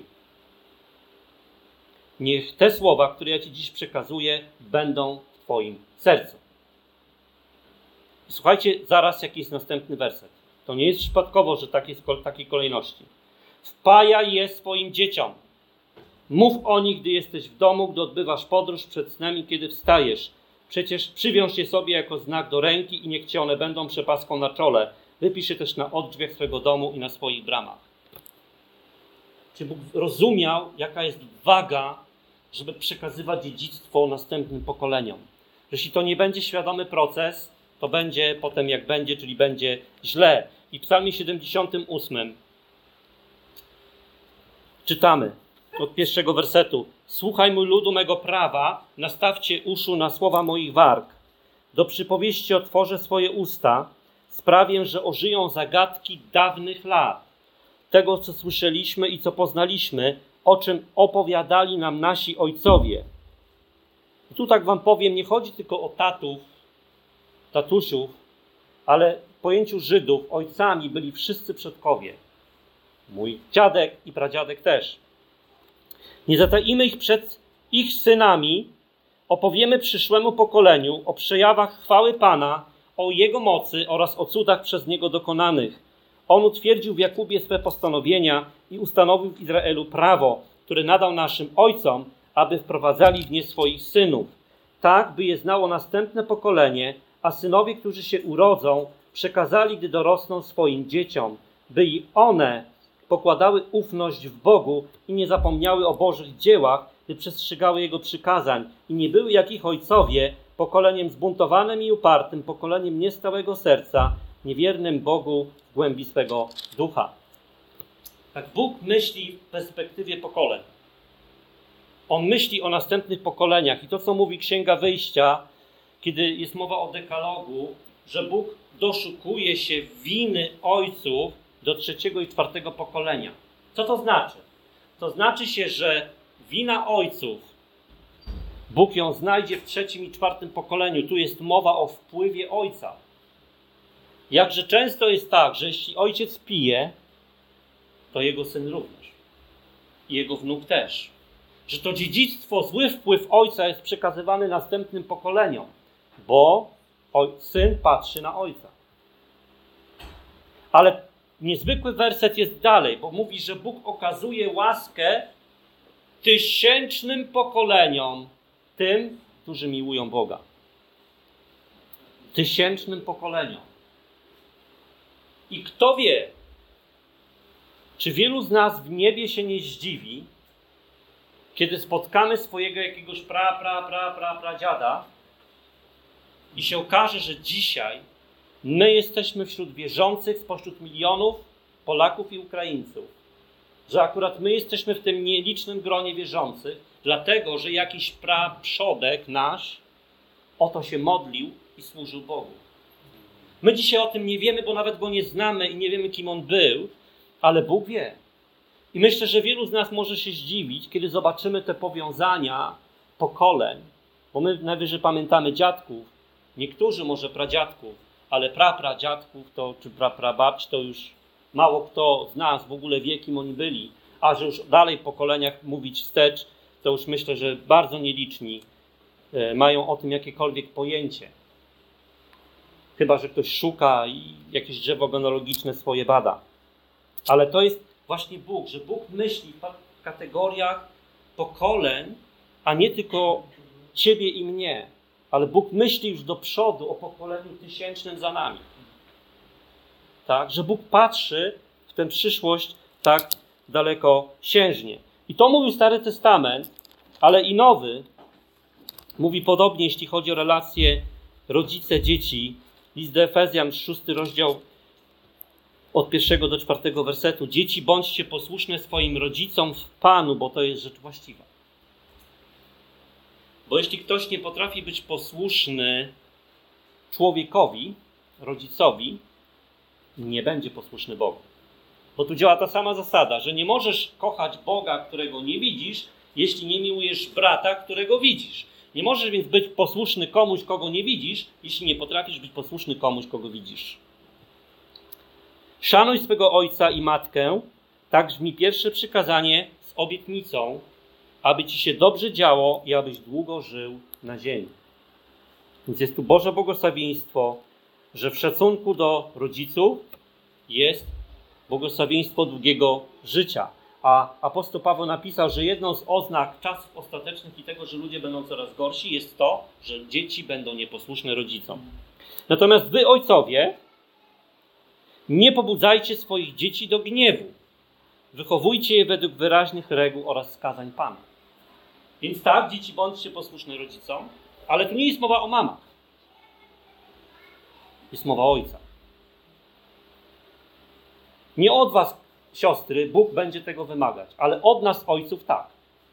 Niech te słowa, które ja Ci dziś przekazuję, będą w Twoim sercu. Słuchajcie zaraz, jaki jest następny werset. To nie jest przypadkowo, że tak jest w takiej kolejności. Wpajaj je swoim dzieciom. Mów o nich, gdy jesteś w domu, gdy odbywasz podróż przed snem i kiedy wstajesz. Przecież przywiąż je sobie jako znak do ręki i niech Ci one będą przepaską na czole. Wypisz je też na odrzwiach swego domu i na swoich bramach. Czy Bóg rozumiał, jaka jest waga, żeby przekazywać dziedzictwo następnym pokoleniom? Jeśli to nie będzie świadomy proces, to będzie potem jak będzie, czyli będzie źle. I w psalmie siedemdziesiątym ósmym czytamy od pierwszego wersetu. Słuchaj mój ludu mego prawa, nastawcie uszu na słowa moich warg. Do przypowieści otworzę swoje usta, sprawię, że ożyją zagadki dawnych lat. Tego, co słyszeliśmy i co poznaliśmy, o czym opowiadali nam nasi ojcowie. I tu tak wam powiem, nie chodzi tylko o tatów, tatusiów, ale w pojęciu Żydów ojcami byli wszyscy przodkowie. Mój dziadek i pradziadek też. Nie zatajimy ich przed ich synami, opowiemy przyszłemu pokoleniu o przejawach chwały Pana, o Jego mocy oraz o cudach przez Niego dokonanych. On utwierdził w Jakubie swe postanowienia i ustanowił w Izraelu prawo, które nadał naszym ojcom, aby wprowadzali w nie swoich synów. Tak, by je znało następne pokolenie, a synowie, którzy się urodzą, przekazali, gdy dorosną swoim dzieciom, by i one pokładały ufność w Bogu i nie zapomniały o Bożych dziełach, gdy przestrzegały Jego przykazań i nie były jak ich ojcowie, pokoleniem zbuntowanym i upartym, pokoleniem niestałego serca, niewiernym Bogu w głębi swego ducha. Tak Bóg myśli w perspektywie pokoleń. On myśli o następnych pokoleniach i to, co mówi Księga Wyjścia, kiedy jest mowa o dekalogu, że Bóg doszukuje się winy ojców do trzeciego i czwartego pokolenia. Co to znaczy? To znaczy się, że wina ojców, Bóg ją znajdzie w trzecim i czwartym pokoleniu. Tu jest mowa o wpływie ojca. Jakże często jest tak, że jeśli ojciec pije, to jego syn również. I jego wnuk też. Że to dziedzictwo, zły wpływ ojca jest przekazywany następnym pokoleniom, bo syn patrzy na ojca. Ale niezwykły werset jest dalej, bo mówi, że Bóg okazuje łaskę tysięcznym pokoleniom, tym, którzy miłują Boga. Tysięcznym pokoleniom. I kto wie, czy wielu z nas w niebie się nie zdziwi, kiedy spotkamy swojego jakiegoś pra, pra, pra, pra, pra dziada i się okaże, że dzisiaj my jesteśmy wśród wierzących spośród milionów Polaków i Ukraińców. Że akurat my jesteśmy w tym nielicznym gronie wierzących, dlatego, że jakiś praprzodek nasz o to się modlił i służył Bogu. My dzisiaj o tym nie wiemy, bo nawet go nie znamy i nie wiemy, kim on był, ale Bóg wie. I myślę, że wielu z nas może się zdziwić, kiedy zobaczymy te powiązania pokoleń, bo my najwyżej pamiętamy dziadków, niektórzy może pradziadków, ale prapradziadków to, czy praprababci to już mało kto z nas w ogóle wie, kim oni byli, a że już dalej w pokoleniach mówić wstecz, to już myślę, że bardzo nieliczni mają o tym jakiekolwiek pojęcie. Chyba że ktoś szuka i jakieś drzewo genealogiczne swoje bada. Ale to jest właśnie Bóg, że Bóg myśli w kategoriach pokoleń, a nie tylko ciebie i mnie, ale Bóg myśli już do przodu o pokoleniu tysięcznym za nami. Tak, że Bóg patrzy w tę przyszłość tak dalekosiężnie. I to mówił Stary Testament, ale i Nowy mówi podobnie, jeśli chodzi o relacje rodzice-dzieci. List do Efezjan, szósty rozdział, od pierwszego do czwartego wersetu. Dzieci, bądźcie posłuszne swoim rodzicom w Panu, bo to jest rzecz właściwa. Bo jeśli ktoś nie potrafi być posłuszny człowiekowi, rodzicowi, nie będzie posłuszny Bogu. Bo tu działa ta sama zasada, że nie możesz kochać Boga, którego nie widzisz, jeśli nie miłujesz brata, którego widzisz. Nie możesz więc być posłuszny komuś, kogo nie widzisz, jeśli nie potrafisz być posłuszny komuś, kogo widzisz. Szanuj swego ojca i matkę, tak brzmi pierwsze przykazanie z obietnicą, aby ci się dobrze działo i abyś długo żył na ziemi. Więc jest tu Boże błogosławieństwo, że w szacunku do rodziców jest błogosławieństwo długiego życia. A apostoł Paweł napisał, że jedną z oznak czasów ostatecznych i tego, że ludzie będą coraz gorsi, jest to, że dzieci będą nieposłuszne rodzicom. Natomiast wy, ojcowie, nie pobudzajcie swoich dzieci do gniewu. Wychowujcie je według wyraźnych reguł oraz wskazań Pana. Więc tak, dzieci, bądźcie posłuszne rodzicom, ale tu nie jest mowa o mamach. Jest mowa o ojcach. Nie od was, siostry, Bóg będzie tego wymagać, ale od nas, ojców, tak.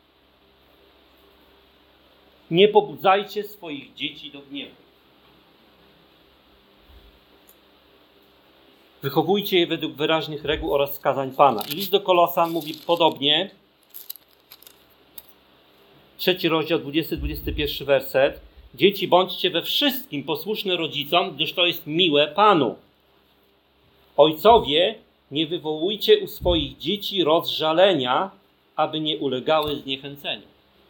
Nie pobudzajcie swoich dzieci do gniewu. Wychowujcie je według wyraźnych reguł oraz wskazań Pana. I list do Kolosan mówi podobnie. Trzeci rozdział, dwudziesty do dwudziestego pierwszego werset. Dzieci, bądźcie we wszystkim posłuszne rodzicom, gdyż to jest miłe Panu. Ojcowie, nie wywołujcie u swoich dzieci rozżalenia, aby nie ulegały zniechęceniu.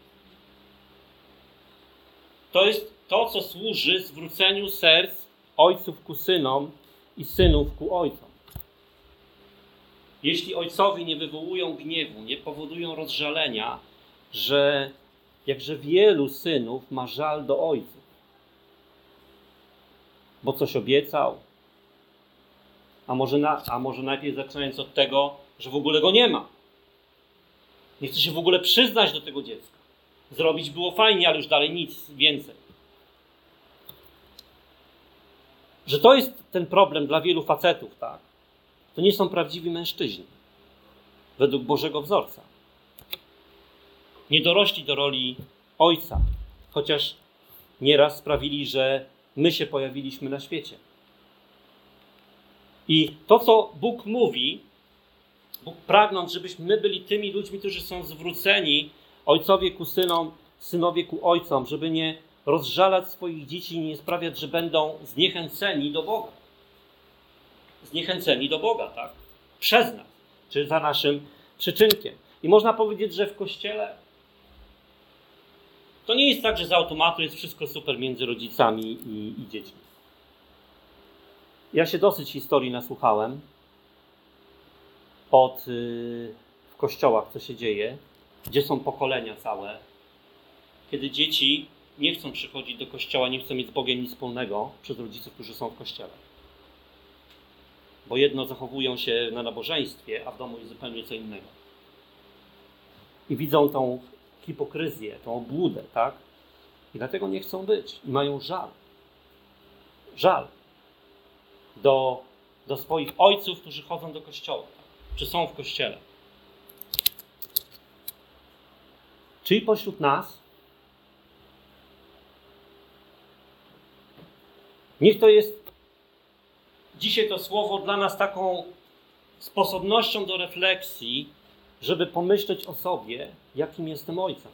To jest to, co służy zwróceniu serc ojców ku synom i synów ku ojcom. Jeśli ojcowie nie wywołują gniewu, nie powodują rozżalenia, że jakże wielu synów ma żal do ojców, bo coś obiecał, a może, na, a może najpierw zaczynając od tego, że w ogóle go nie ma. Nie chce się w ogóle przyznać do tego dziecka. Zrobić było fajnie, ale już dalej nic więcej. Że to jest ten problem dla wielu facetów, tak? To nie są prawdziwi mężczyźni. Według Bożego wzorca. Nie dorośli do roli ojca. Chociaż nieraz sprawili, że my się pojawiliśmy na świecie. I to, co Bóg mówi, Bóg pragnąc, żebyśmy my byli tymi ludźmi, którzy są zwróceni, ojcowie ku synom, synowie ku ojcom, żeby nie rozżalać swoich dzieci i nie sprawiać, że będą zniechęceni do Boga. Zniechęceni do Boga, tak? Przez nas, czy za naszym przyczynkiem. I można powiedzieć, że w Kościele to nie jest tak, że z automatu jest wszystko super między rodzicami i, i dziećmi. Ja się dosyć historii nasłuchałem od, yy, w kościołach, co się dzieje, gdzie są pokolenia całe, kiedy dzieci nie chcą przychodzić do kościoła, nie chcą mieć z Bogiem nic wspólnego przez rodziców, którzy są w kościele. Bo jedno zachowują się na nabożeństwie, a w domu jest zupełnie co innego. I widzą tą hipokryzję, tą obłudę, tak? I dlatego nie chcą być. I mają żal. Żal. Do, do swoich ojców, którzy chodzą do kościoła, czy są w kościele. Czyli pośród nas niech to jest dzisiaj to słowo dla nas taką sposobnością do refleksji, żeby pomyśleć o sobie, jakim jestem ojcem.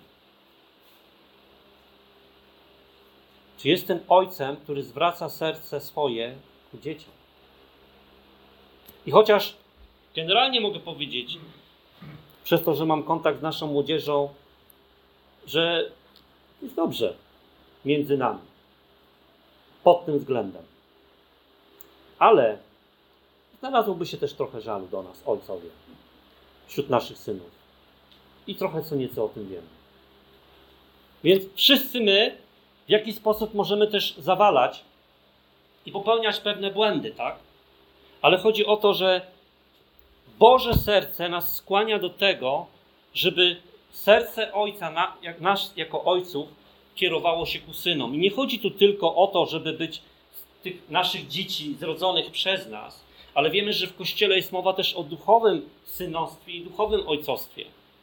Czy jestem ojcem, który zwraca serce swoje ku dzieciom? I chociaż generalnie mogę powiedzieć, przez to, że mam kontakt z naszą młodzieżą, że jest dobrze między nami. Pod tym względem. Ale znalazłoby się też trochę żalu do nas, ojcowie, wśród naszych synów. I trochę co nieco o tym wiemy. Więc wszyscy my w jakiś sposób możemy też zawalać i popełniać pewne błędy, tak? Ale chodzi o to, że Boże serce nas skłania do tego, żeby serce Ojca, na, jak nas jako ojców, kierowało się ku synom. I nie chodzi tu tylko o to, żeby być z tych naszych dzieci zrodzonych przez nas, ale wiemy, że w Kościele jest mowa też o duchowym synostwie i duchowym ojcostwie.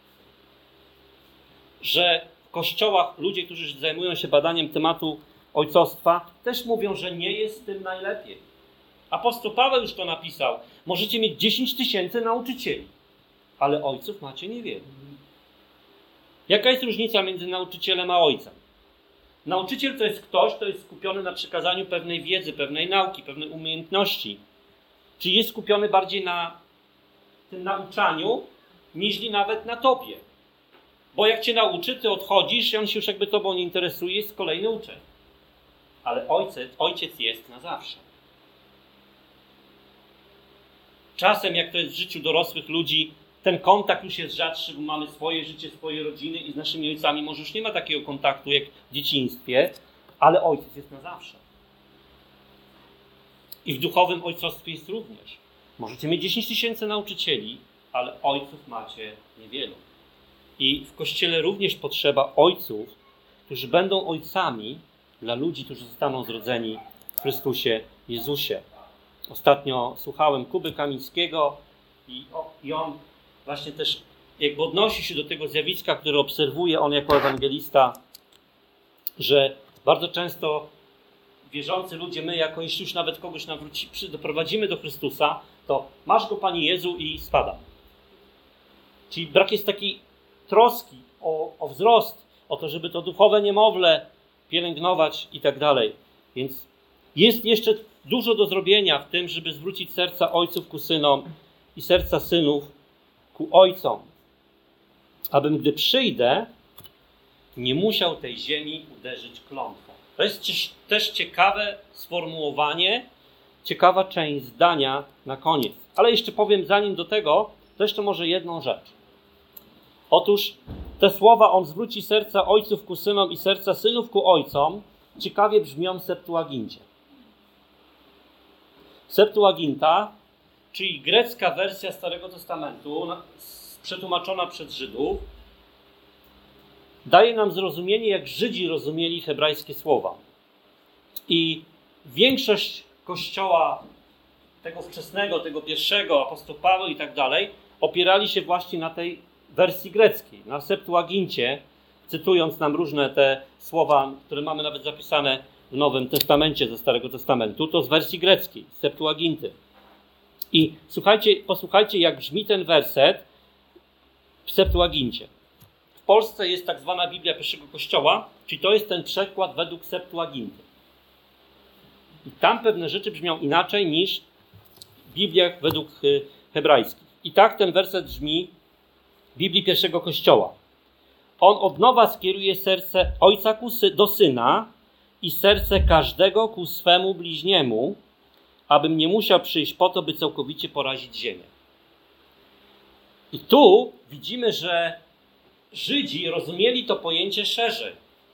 Że w kościołach ludzie, którzy zajmują się badaniem tematu ojcostwa, też mówią, że nie jest z tym najlepiej. Apostoł Paweł już to napisał. Możecie mieć dziesięć tysięcy nauczycieli, ale ojców macie niewielu. Jaka jest różnica między nauczycielem a ojcem? Nauczyciel to jest ktoś, kto jest skupiony na przekazaniu pewnej wiedzy, pewnej nauki, pewnej umiejętności. Czyli jest skupiony bardziej na tym nauczaniu, niż nawet na tobie. Bo jak cię nauczy, ty odchodzisz i on się już jakby tobą nie interesuje, jest kolejny uczeń. Ale ojciec, ojciec jest na zawsze. Czasem, jak to jest w życiu dorosłych ludzi, ten kontakt już jest rzadszy, bo mamy swoje życie, swoje rodziny i z naszymi ojcami może już nie ma takiego kontaktu jak w dzieciństwie, ale ojciec jest na zawsze. I w duchowym ojcostwie jest również. Możecie mieć dziesięć tysięcy nauczycieli, ale ojców macie niewielu. I w Kościele również potrzeba ojców, którzy będą ojcami dla ludzi, którzy zostaną zrodzeni w Chrystusie Jezusie. Ostatnio słuchałem Kuby Kamińskiego i, o, i on właśnie też jakby odnosi się do tego zjawiska, które obserwuje on jako ewangelista, że bardzo często wierzący ludzie, my jako jeśli już nawet kogoś nawróci, przy, doprowadzimy do Chrystusa, to masz go, Panie Jezu, i spada. Czyli brak jest takiej troski o, o wzrost, o to, żeby to duchowe niemowlę pielęgnować i tak dalej. Więc jest jeszcze dużo do zrobienia w tym, żeby zwrócić serca ojców ku synom i serca synów ku ojcom. Abym, gdy przyjdę, nie musiał tej ziemi uderzyć klątwą. To jest też ciekawe sformułowanie, ciekawa część zdania na koniec. Ale jeszcze powiem, zanim do tego, to jeszcze może jedną rzecz. Otóż te słowa, on zwróci serca ojców ku synom i serca synów ku ojcom, ciekawie brzmią w Septuagincie. Septuaginta, czyli grecka wersja Starego Testamentu, przetłumaczona przez Żydów, daje nam zrozumienie, jak Żydzi rozumieli hebrajskie słowa. I większość kościoła tego wczesnego, tego pierwszego, apostoł Paweł i tak dalej, opierali się właśnie na tej wersji greckiej, na Septuagincie, cytując nam różne te słowa, które mamy nawet zapisane w Nowym Testamencie ze Starego Testamentu, to z wersji greckiej, z Septuaginty. I słuchajcie, posłuchajcie, jak brzmi ten werset w Septuagincie. W Polsce jest tak zwana Biblia pierwszego Kościoła, czyli to jest ten przekład według Septuaginty. I tam pewne rzeczy brzmią inaczej niż w Bibliach według hebrajskich. I tak ten werset brzmi w Biblii pierwszego Kościoła. On od nowa skieruje serce ojca ku sy- do syna i serce każdego ku swemu bliźniemu, abym nie musiał przyjść po to, by całkowicie porazić ziemię. I tu widzimy, że Żydzi rozumieli to pojęcie szerzej.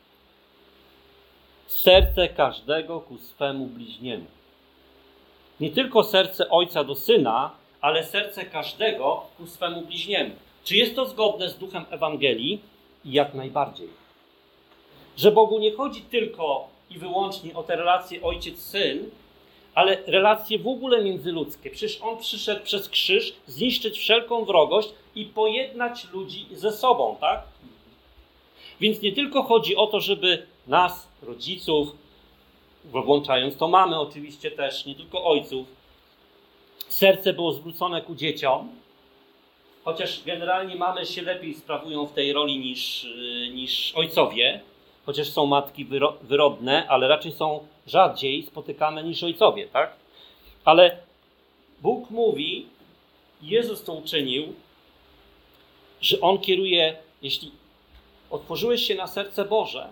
Serce każdego ku swemu bliźniemu. Nie tylko serce ojca do syna, ale serce każdego ku swemu bliźniemu. Czy jest to zgodne z duchem Ewangelii? Jak najbardziej. Że Bogu nie chodzi tylko i wyłącznie o te relacje ojciec-syn, ale relacje w ogóle międzyludzkie. Przecież On przyszedł przez krzyż zniszczyć wszelką wrogość i pojednać ludzi ze sobą, tak? Więc nie tylko chodzi o to, żeby nas, rodziców, włączając to mamy oczywiście też, nie tylko ojców, serce było zwrócone ku dzieciom, chociaż generalnie mamy się lepiej sprawują w tej roli niż, niż ojcowie, chociaż są matki wyro, wyrodne, ale raczej są rzadziej spotykane niż ojcowie, tak? Ale Bóg mówi, Jezus to uczynił, że On kieruje, jeśli otworzyłeś się na serce Boże,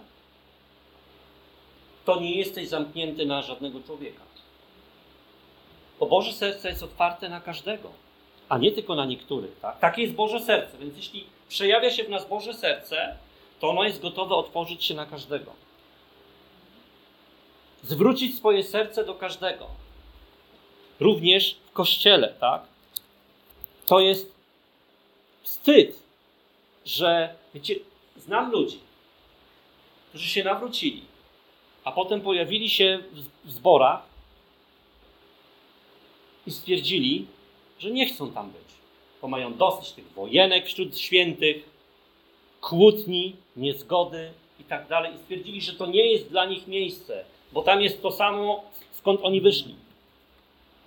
to nie jesteś zamknięty na żadnego człowieka. Bo Boże serce jest otwarte na każdego, a nie tylko na niektórych. Tak? Takie jest Boże serce, więc jeśli przejawia się w nas Boże serce, to ono jest gotowe otworzyć się na każdego. Zwrócić swoje serce do każdego. Również w Kościele, tak? To jest wstyd, że, wiecie, znam ludzi, którzy się nawrócili, a potem pojawili się w zborach i stwierdzili, że nie chcą tam być, bo mają dosyć tych wojenek wśród świętych, kłótni, niezgody i tak dalej. I stwierdzili, że to nie jest dla nich miejsce, bo tam jest to samo, skąd oni wyszli.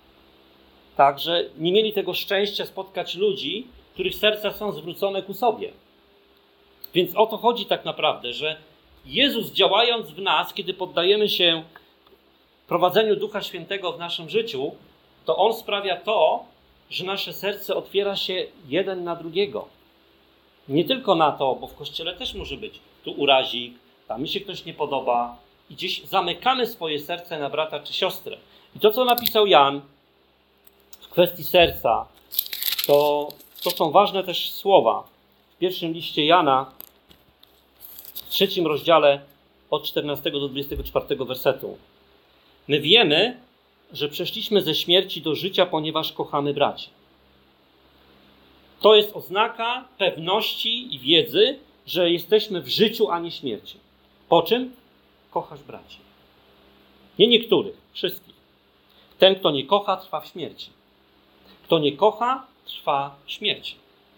tak, że nie mieli tego szczęścia spotkać ludzi, których serca są zwrócone ku sobie. Więc o to chodzi tak naprawdę, że Jezus, działając w nas, kiedy poddajemy się prowadzeniu Ducha Świętego w naszym życiu, to On sprawia to, że nasze serce otwiera się jeden na drugiego. Nie tylko na to, bo w Kościele też może być tu urazik, tam mi się ktoś nie podoba i gdzieś zamykamy swoje serce na brata czy siostrę. I to, co napisał Jan w kwestii serca, to, to są ważne też słowa. W pierwszym liście Jana, w trzecim rozdziale, od czternastego do dwudziestego czwartego wersetu. My wiemy, że przeszliśmy ze śmierci do życia, ponieważ kochamy braci. To jest oznaka pewności i wiedzy, że jesteśmy w życiu, a nie śmierci. Po czym? Kochasz braci. Nie niektórych, wszystkich. Ten, kto nie kocha, trwa w śmierci. Kto nie kocha, trwa w śmierci.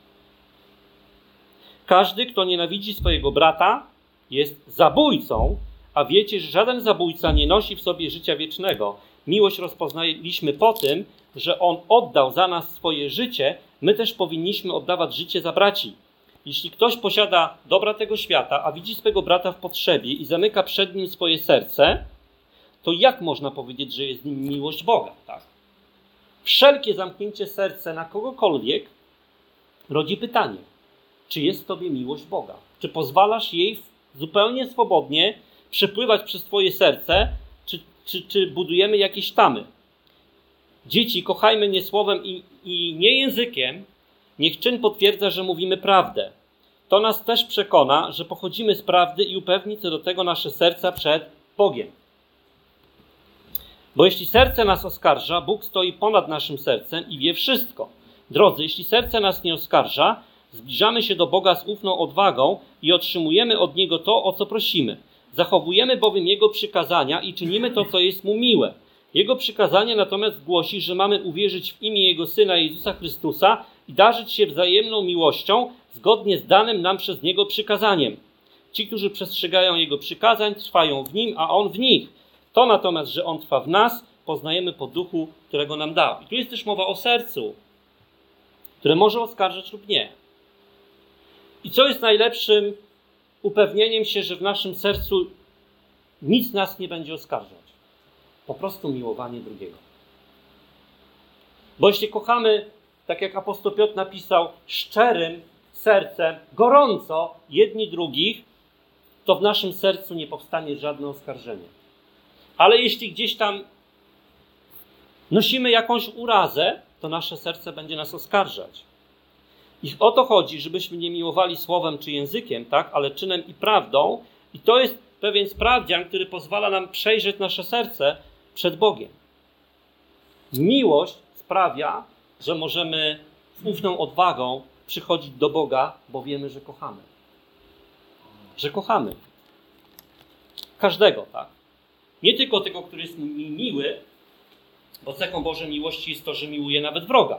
Każdy, kto nienawidzi swojego brata, jest zabójcą, a wiecie, że żaden zabójca nie nosi w sobie życia wiecznego. Miłość rozpoznaliśmy po tym, że On oddał za nas swoje życie, my też powinniśmy oddawać życie za braci. Jeśli ktoś posiada dobra tego świata, a widzi swego brata w potrzebie i zamyka przed nim swoje serce, to jak można powiedzieć, że jest w nim miłość Boga? Tak? Wszelkie zamknięcie serca na kogokolwiek rodzi pytanie, czy jest w tobie miłość Boga? Czy pozwalasz jej zupełnie swobodnie przepływać przez twoje serce, czy, czy, czy budujemy jakieś tamy? Dzieci, kochajmy nie słowem i, i nie językiem, niech czyn potwierdza, że mówimy prawdę. To nas też przekona, że pochodzimy z prawdy i upewni co do tego nasze serca przed Bogiem. Bo jeśli serce nas oskarża, Bóg stoi ponad naszym sercem i wie wszystko. Drodzy, jeśli serce nas nie oskarża, zbliżamy się do Boga z ufną odwagą i otrzymujemy od Niego to, o co prosimy. Zachowujemy bowiem Jego przykazania i czynimy to, co jest Mu miłe. Jego przykazanie natomiast głosi, że mamy uwierzyć w imię Jego Syna Jezusa Chrystusa i darzyć się wzajemną miłością zgodnie z danym nam przez Niego przykazaniem. Ci, którzy przestrzegają Jego przykazań, trwają w Nim, a On w nich. To natomiast, że On trwa w nas, poznajemy po duchu, którego nam dał. I tu jest też mowa o sercu, które może oskarżać lub nie. I co jest najlepszym upewnieniem się, że w naszym sercu nic nas nie będzie oskarżać? Po prostu miłowanie drugiego. Bo jeśli kochamy, tak jak apostoł Piotr napisał, szczerym sercem, gorąco jedni drugich, to w naszym sercu nie powstanie żadne oskarżenie. Ale jeśli gdzieś tam nosimy jakąś urazę, to nasze serce będzie nas oskarżać. I o to chodzi, żebyśmy nie miłowali słowem czy językiem, tak, ale czynem i prawdą. I to jest pewien sprawdzian, który pozwala nam przejrzeć nasze serce przed Bogiem. Miłość sprawia, że możemy z ufną odwagą przychodzić do Boga, bo wiemy, że kochamy. Że kochamy. Każdego, tak. Nie tylko tego, który jest mi miły, bo cechą Bożej miłości jest to, że miłuje nawet wroga.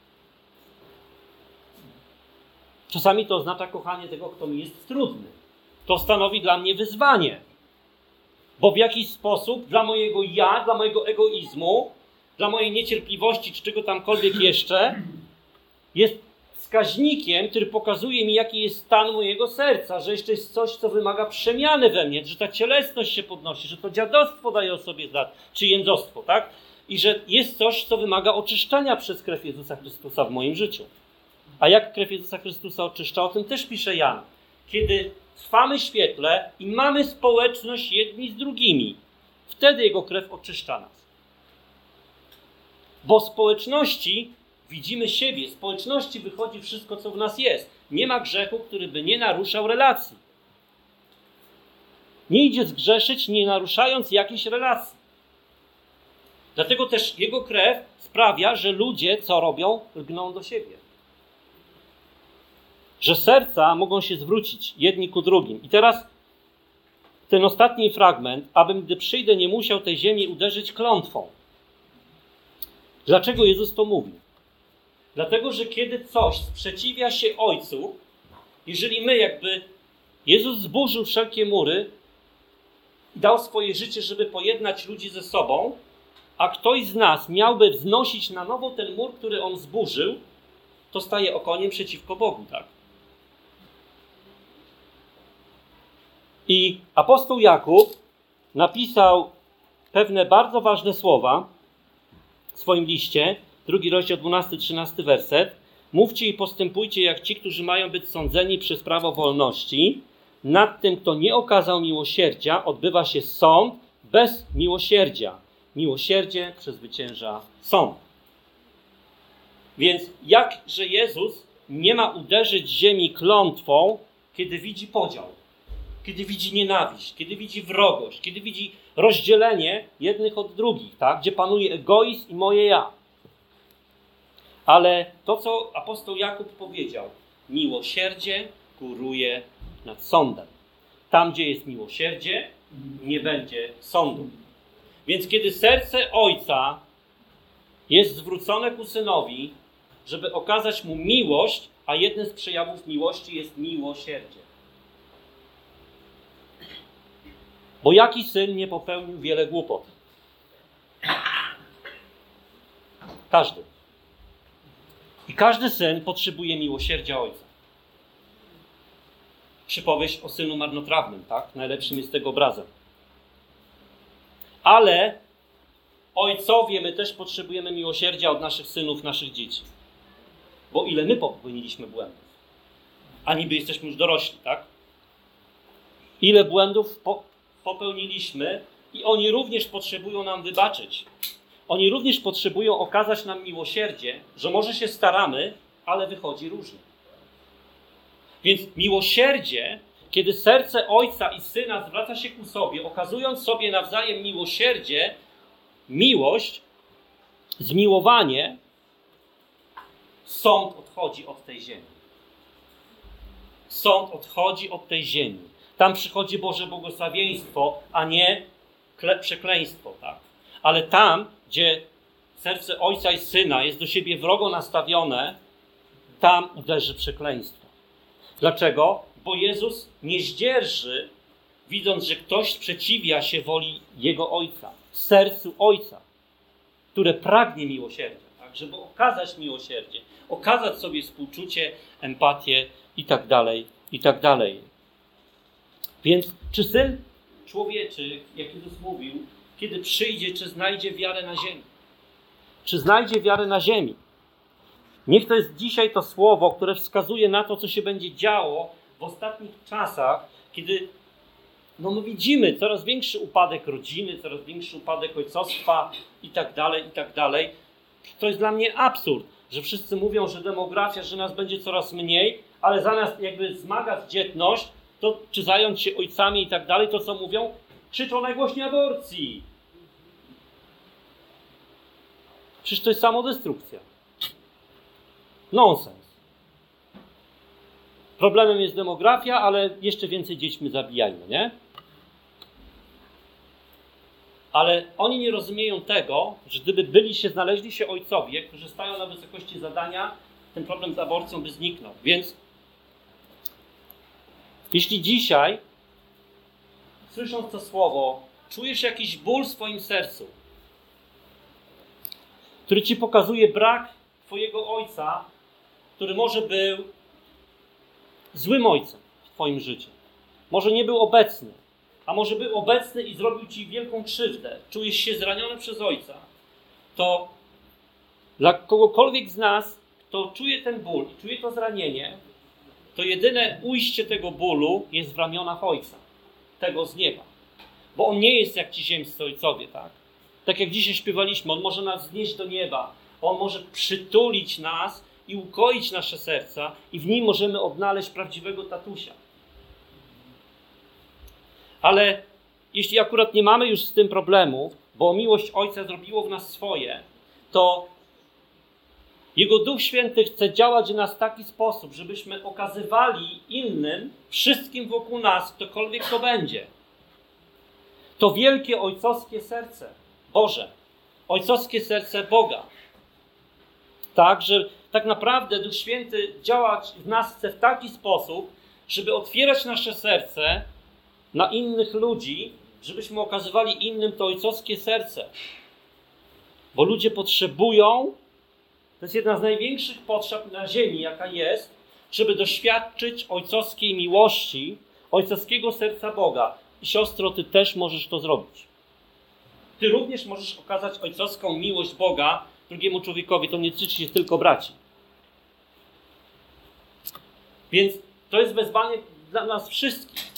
Czasami to oznacza kochanie tego, kto mi jest trudny. To stanowi dla mnie wyzwanie. Bo w jakiś sposób dla mojego ja, dla mojego egoizmu, dla mojej niecierpliwości, czy czego tamkolwiek jeszcze, jest wskaźnikiem, który pokazuje mi, jaki jest stan mojego serca, że jeszcze jest coś, co wymaga przemiany we mnie, że ta cielesność się podnosi, że to dziadostwo daje o sobie znać, czy jędzostwo, tak? I że jest coś, co wymaga oczyszczania przez krew Jezusa Chrystusa w moim życiu. A jak krew Jezusa Chrystusa oczyszcza? O tym też pisze Jan. Kiedy trwamy w świetle i mamy społeczność jedni z drugimi, wtedy Jego krew oczyszcza nas. Bo w społeczności widzimy siebie, z społeczności wychodzi wszystko, co w nas jest. Nie ma grzechu, który by nie naruszał relacji. Nie idzie zgrzeszyć, nie naruszając jakiejś relacji. Dlatego też Jego krew sprawia, że ludzie co robią? Lgną do siebie. Że serca mogą się zwrócić jedni ku drugim. I teraz ten ostatni fragment, abym gdy przyjdę nie musiał tej ziemi uderzyć klątwą. Dlaczego Jezus to mówi? Dlatego, że kiedy coś sprzeciwia się Ojcu, jeżeli my jakby Jezus zburzył wszelkie mury i dał swoje życie, żeby pojednać ludzi ze sobą, a ktoś z nas miałby wznosić na nowo ten mur, który on zburzył, to staje okoniem przeciwko Bogu, tak? I apostoł Jakub napisał pewne bardzo ważne słowa w swoim liście, drugi rozdział, dwunasty trzynasty werset. Mówcie i postępujcie jak ci, którzy mają być sądzeni przez prawo wolności. Nad tym, kto nie okazał miłosierdzia, odbywa się sąd bez miłosierdzia. Miłosierdzie przezwycięża sąd. Więc jakże Jezus nie ma uderzyć ziemi klątwą, kiedy widzi podział, kiedy widzi nienawiść, kiedy widzi wrogość, kiedy widzi rozdzielenie jednych od drugich, tak? Gdzie panuje egoizm i moje ja. Ale to, co apostoł Jakub powiedział, miłosierdzie góruje nad sądem. Tam, gdzie jest miłosierdzie, nie będzie sądu. Więc kiedy serce ojca jest zwrócone ku synowi, żeby okazać mu miłość, a jednym z przejawów miłości jest miłosierdzie. Bo jaki syn nie popełnił wiele głupot? Każdy. I każdy syn potrzebuje miłosierdzia ojca. Przypowieść o synu marnotrawnym, tak? Najlepszym jest tego obrazem. Ale ojcowie, my też potrzebujemy miłosierdzia od naszych synów, naszych dzieci. Bo ile my popełniliśmy błędów? A niby jesteśmy już dorośli, tak? Ile błędów po- popełniliśmy i oni również potrzebują nam wybaczyć. Oni również potrzebują okazać nam miłosierdzie, że może się staramy, ale wychodzi różnie. Więc miłosierdzie, kiedy serce ojca i syna zwraca się ku sobie, okazując sobie nawzajem miłosierdzie, miłość, zmiłowanie, sąd odchodzi od tej ziemi. Sąd odchodzi od tej ziemi. Tam przychodzi Boże błogosławieństwo, a nie kle- przekleństwo, tak? Ale tam, gdzie serce ojca i syna jest do siebie wrogo nastawione, tam uderzy przekleństwo. Dlaczego? Bo Jezus nie zdzierży, widząc, że ktoś sprzeciwia się woli Jego Ojca, sercu Ojca, które pragnie miłosierdzia, tak? Żeby okazać miłosierdzie, okazać sobie współczucie, empatię i tak dalej, i tak dalej. Więc czy Syn Człowieczy, jak Jezus mówił, kiedy przyjdzie, czy znajdzie wiarę na ziemi? Czy znajdzie wiarę na ziemi? Niech to jest dzisiaj to słowo, które wskazuje na to, co się będzie działo w ostatnich czasach, kiedy no my widzimy coraz większy upadek rodziny, coraz większy upadek ojcostwa i tak dalej, i tak dalej. To jest dla mnie absurd, że wszyscy mówią, że demografia, że nas będzie coraz mniej, ale zamiast jakby wzmagać dzietność, to czy zająć się ojcami i tak dalej, to co mówią? Krzyczą najgłośniej aborcji. Przecież to jest samodestrukcja. Nonsens. Problemem jest demografia, ale jeszcze więcej dziećmi zabijajmy, nie? Ale oni nie rozumieją tego, że gdyby byli się, znaleźli się ojcowie, którzy stają na wysokości zadania, ten problem z aborcją by zniknął. Więc jeśli dzisiaj, słysząc to słowo, czujesz jakiś ból w swoim sercu, który ci pokazuje brak twojego ojca, który może był złym ojcem w twoim życiu. Może nie był obecny, a może był obecny i zrobił ci wielką krzywdę. Czujesz się zraniony przez ojca. To dla kogokolwiek z nas, kto czuje ten ból i czuje to zranienie, to jedyne ujście tego bólu jest w ramionach ojca, tego z nieba. Bo on nie jest jak ci ziemscy ojcowie, tak? Tak jak dzisiaj śpiewaliśmy, on może nas znieść do nieba. On może przytulić nas i ukoić nasze serca i w nim możemy odnaleźć prawdziwego tatusia. Ale jeśli akurat nie mamy już z tym problemu, bo miłość Ojca zrobiło w nas swoje, to Jego Duch Święty chce działać w nas w taki sposób, żebyśmy okazywali innym, wszystkim wokół nas, ktokolwiek to będzie. To wielkie ojcowskie serce Boże, ojcowskie serce Boga. Tak, że tak naprawdę Duch Święty działać w nas chce w taki sposób, żeby otwierać nasze serce na innych ludzi, żebyśmy okazywali innym to ojcowskie serce. Bo ludzie potrzebują, to jest jedna z największych potrzeb na ziemi, jaka jest, żeby doświadczyć ojcowskiej miłości, ojcowskiego serca Boga. I siostro, ty też możesz to zrobić. Ty również możesz okazać ojcowską miłość Boga drugiemu człowiekowi. To nie tyczy się tylko braci. Więc to jest wezwanie dla nas wszystkich.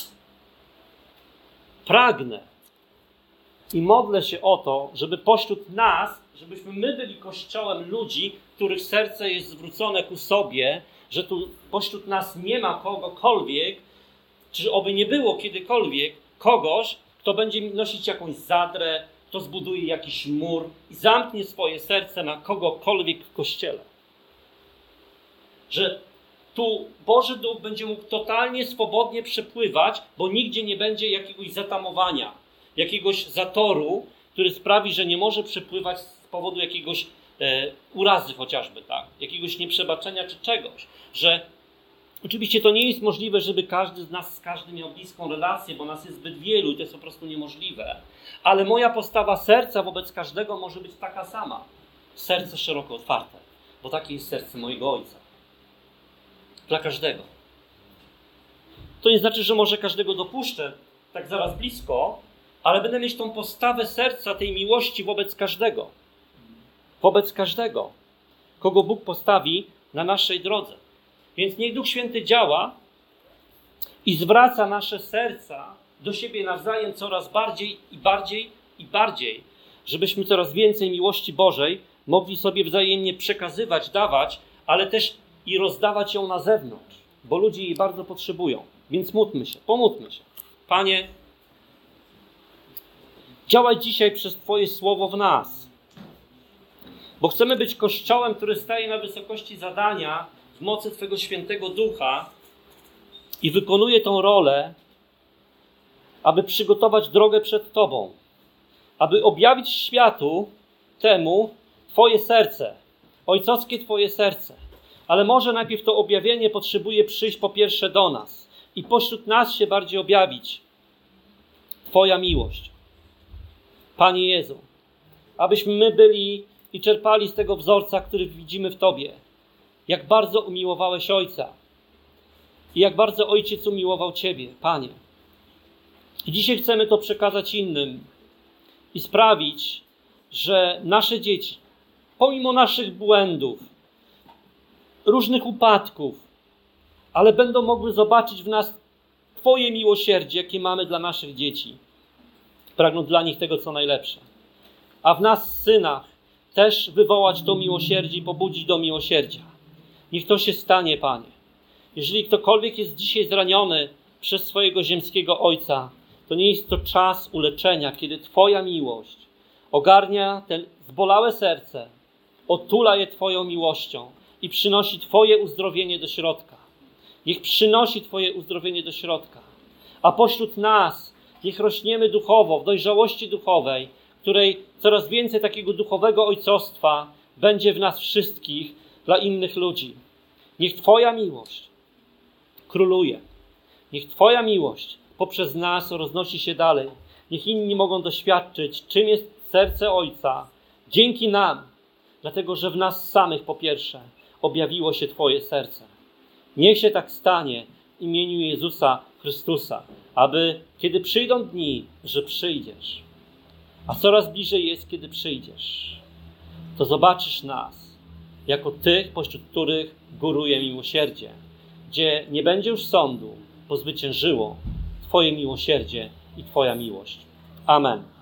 Pragnę i modlę się o to, żeby pośród nas, żebyśmy my byli kościołem ludzi, których serce jest zwrócone ku sobie, że tu pośród nas nie ma kogokolwiek, czy oby nie było kiedykolwiek kogoś, kto będzie nosić jakąś zadrę, kto zbuduje jakiś mur i zamknie swoje serce na kogokolwiek w kościele. Że tu Boży Duch będzie mógł totalnie swobodnie przepływać, bo nigdzie nie będzie jakiegoś zatamowania, jakiegoś zatoru, który sprawi, że nie może przepływać z powodu jakiegoś e, urazy chociażby, tak, jakiegoś nieprzebaczenia czy czegoś. Że oczywiście to nie jest możliwe, żeby każdy z nas z każdym miał bliską relację, bo nas jest zbyt wielu i to jest po prostu niemożliwe. Ale moja postawa serca wobec każdego może być taka sama. Serce szeroko otwarte, bo takie jest serce mojego Ojca. Dla każdego. To nie znaczy, że może każdego dopuszczę tak zaraz blisko, ale będę mieć tą postawę serca, tej miłości wobec każdego. Wobec każdego, kogo Bóg postawi na naszej drodze. Więc niech Duch Święty działa i zwraca nasze serca do siebie nawzajem coraz bardziej i bardziej i bardziej, żebyśmy coraz więcej miłości Bożej mogli sobie wzajemnie przekazywać, dawać, ale też i rozdawać ją na zewnątrz, bo ludzie jej bardzo potrzebują. Więc módlmy się, pomódlmy się. Panie, działaj dzisiaj przez Twoje słowo w nas, bo chcemy być Kościołem, który staje na wysokości zadania w mocy Twego Świętego Ducha i wykonuje tą rolę, aby przygotować drogę przed Tobą, aby objawić światu temu Twoje serce, ojcowskie Twoje serce. Ale może najpierw to objawienie potrzebuje przyjść po pierwsze do nas i pośród nas się bardziej objawić Twoja miłość. Panie Jezu, abyśmy my byli i czerpali z tego wzorca, który widzimy w Tobie. Jak bardzo umiłowałeś Ojca i jak bardzo Ojciec umiłował Ciebie, Panie. I dzisiaj chcemy to przekazać innym i sprawić, że nasze dzieci, pomimo naszych błędów, różnych upadków, ale będą mogły zobaczyć w nas Twoje miłosierdzie, jakie mamy dla naszych dzieci. Pragną dla nich tego, co najlepsze. A w nas, synach, też wywołać to miłosierdzie i pobudzić do miłosierdzia. Niech to się stanie, Panie. Jeżeli ktokolwiek jest dzisiaj zraniony przez swojego ziemskiego Ojca, to nie jest to czas uleczenia, kiedy Twoja miłość ogarnia te zbolałe serce, otula je Twoją miłością i przynosi Twoje uzdrowienie do środka. Niech przynosi Twoje uzdrowienie do środka. A pośród nas niech rośniemy duchowo, w dojrzałości duchowej, której coraz więcej takiego duchowego ojcostwa będzie w nas wszystkich dla innych ludzi. Niech Twoja miłość króluje. Niech Twoja miłość poprzez nas roznosi się dalej. Niech inni mogą doświadczyć, czym jest serce Ojca dzięki nam, dlatego że w nas samych po pierwsze objawiło się Twoje serce. Niech się tak stanie w imieniu Jezusa Chrystusa, aby kiedy przyjdą dni, że przyjdziesz, a coraz bliżej jest, kiedy przyjdziesz, to zobaczysz nas jako tych, pośród których góruje miłosierdzie, gdzie nie będzie już sądu, bo zwyciężyło Twoje miłosierdzie i Twoja miłość. Amen.